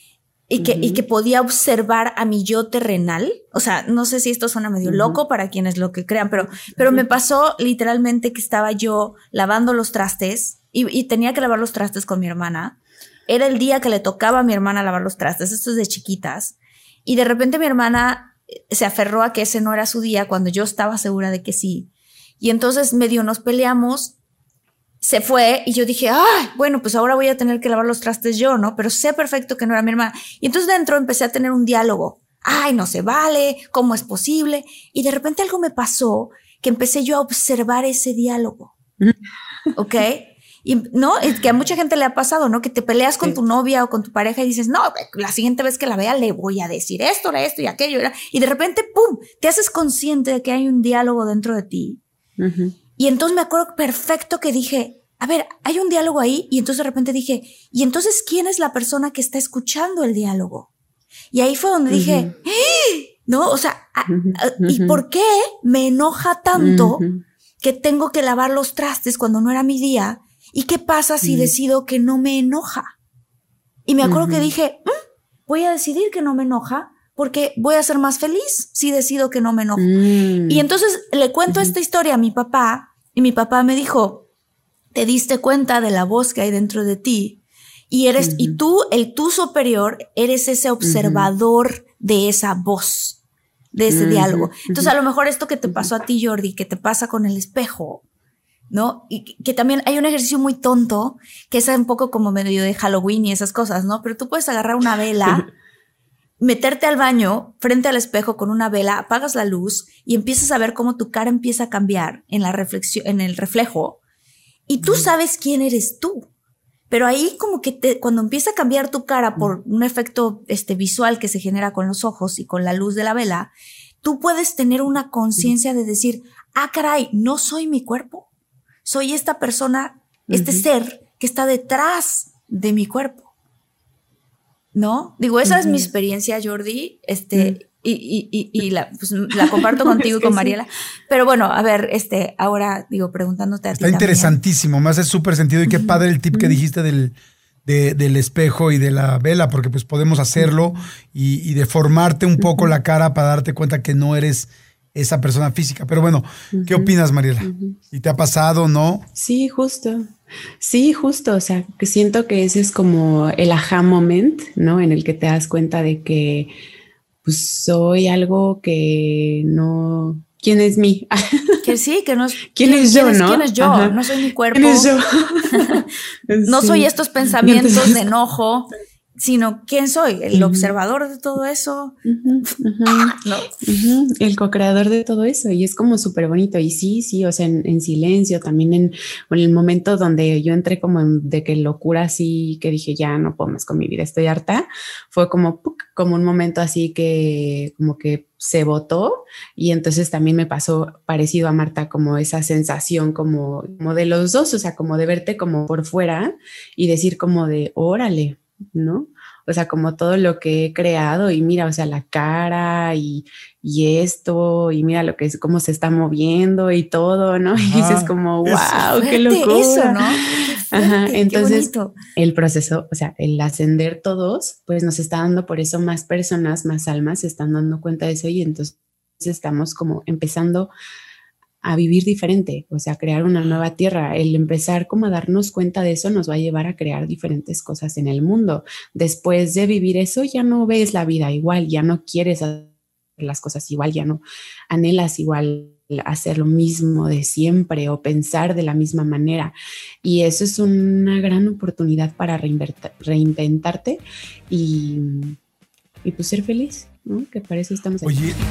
Y que, uh-huh. y que podía observar a mi yo terrenal. O sea, no sé si esto suena medio uh-huh. loco para quienes lo que crean, pero, pero uh-huh. me pasó literalmente que estaba yo lavando los trastes y, y tenía que lavar los trastes con mi hermana. era el día que le tocaba a mi hermana lavar los trastes, esto es de chiquitas, y de repente mi hermana se aferró a que ese no era su día cuando yo estaba segura de que sí. Y entonces medio nos peleamos, se fue y yo dije, ay, bueno, pues ahora voy a tener que lavar los trastes yo, ¿no? Pero sé perfecto que no era mi hermana. Y entonces dentro empecé a tener un diálogo. Ay, no se vale, ¿cómo es posible? Y de repente algo me pasó que empecé yo a observar ese diálogo. ¿Ok? Y no, es que a mucha gente le ha pasado, ¿no? Que te peleas con tu novia o con tu pareja y dices, no, la siguiente vez que la vea le voy a decir esto, esto y aquello. Y de repente, pum, te haces consciente de que hay un diálogo dentro de ti. Uh-huh. Y entonces me acuerdo perfecto que dije, a ver, hay un diálogo ahí. Y entonces de repente dije, ¿y entonces quién es la persona que está escuchando el diálogo? Y ahí fue donde uh-huh. dije, ¡eh! ¿No? O sea, uh-huh. ¿y por qué me enoja tanto uh-huh. que tengo que lavar los trastes cuando no era mi día? ¿Y qué pasa si mm. decido que no me enoja? Y me acuerdo mm-hmm. que dije, mm, voy a decidir que no me enoja porque voy a ser más feliz si decido que no me enoja. Mm. Y entonces le cuento mm-hmm. esta historia a mi papá y mi papá me dijo, te diste cuenta de la voz que hay dentro de ti y eres, mm-hmm. y tú, el tú superior, eres ese observador mm-hmm. de esa voz, de ese mm-hmm. diálogo. Entonces mm-hmm. a lo mejor esto que te pasó a ti, Jordi, que te pasa con el espejo, ¿no? Y que también hay un ejercicio muy tonto, que es un poco como medio de Halloween y esas cosas, ¿no? Pero tú puedes agarrar una vela, meterte al baño frente al espejo con una vela, apagas la luz y empiezas a ver cómo tu cara empieza a cambiar en la reflexión, en el reflejo, y tú sabes quién eres tú. Pero ahí como que te, cuando empieza a cambiar tu cara por un efecto este, visual que se genera con los ojos y con la luz de la vela, tú puedes tener una conciencia de decir, ah, caray, no soy mi cuerpo. Soy esta persona, este uh-huh. ser que está detrás de mi cuerpo, ¿no? Digo, esa uh-huh. es mi experiencia, Jordi, este, uh-huh. y, y, y, y la, pues, la comparto contigo y con Mariela. Sí. Pero bueno, a ver, este, ahora, digo, preguntándote a está ti. Está interesantísimo, también. Me hace súper sentido y qué uh-huh. padre el tip uh-huh. que dijiste del, de, del espejo y de la vela, porque pues podemos hacerlo uh-huh. y, y deformarte un poco uh-huh. la cara para darte cuenta que no eres esa persona física. Pero bueno, uh-huh. ¿qué opinas, Mariela? Uh-huh. ¿Y te ha pasado, no? Sí, justo. Sí, justo. O sea, que siento que ese es como el aha moment, ¿no? En el que te das cuenta de que pues soy algo que no... ¿Quién es mí? Que sí, que no es... ¿Quién, ¿quién es yo, quién no? Es, ¿Quién es yo? Ajá. No soy mi cuerpo. ¿Quién es yo? No sí. soy estos pensamientos entonces... de enojo, sino ¿quién soy? ¿El uh-huh. observador de todo eso? Uh-huh, uh-huh. ¿No? Uh-huh. El co-creador de todo eso. Y es como súper bonito. Y sí, sí, o sea, en, en silencio, también en, en el momento donde yo entré como en, de que locura así, que dije, ya no puedo más con mi vida, estoy harta. Fue como, como un momento así que como que se botó. Y entonces también me pasó parecido a Marta, como esa sensación como, como de los dos, o sea, como de verte como por fuera y decir como de, órale, ¿no? O sea, como todo lo que he creado y mira, o sea, la cara y, y esto y mira lo que es, cómo se está moviendo y todo, ¿no? Ajá, y dices como, wow, qué locura. Eso, ¿no? Qué Ajá, entonces el proceso, o sea, el ascender todos, pues nos está dando por eso más personas, más almas se están dando cuenta de eso y entonces estamos como empezando a vivir diferente, o sea, crear una nueva tierra. El empezar como a darnos cuenta de eso nos va a llevar a crear diferentes cosas en el mundo. Después de vivir eso, ya no ves la vida igual, ya no quieres hacer las cosas igual, ya no anhelas igual hacer lo mismo de siempre o pensar de la misma manera. Y eso es una gran oportunidad para reinventa- reinventarte y, y pues ser feliz, ¿no? Que para eso estamos aquí. Oye,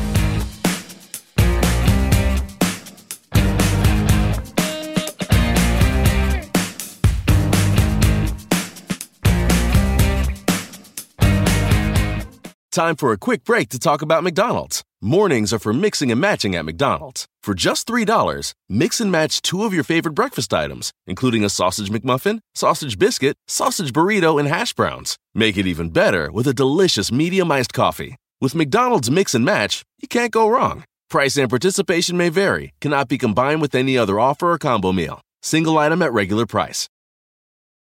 Time for a quick break to talk about McDonald's. Mornings are for mixing and matching at McDonald's. For just three dollars, mix and match two of your favorite breakfast items, including a sausage McMuffin, sausage biscuit, sausage burrito, and hash browns. Make it even better with a delicious medium iced coffee. With McDonald's Mix and Match, you can't go wrong. Price and participation may vary, cannot be combined with any other offer or combo meal. Single item at regular price.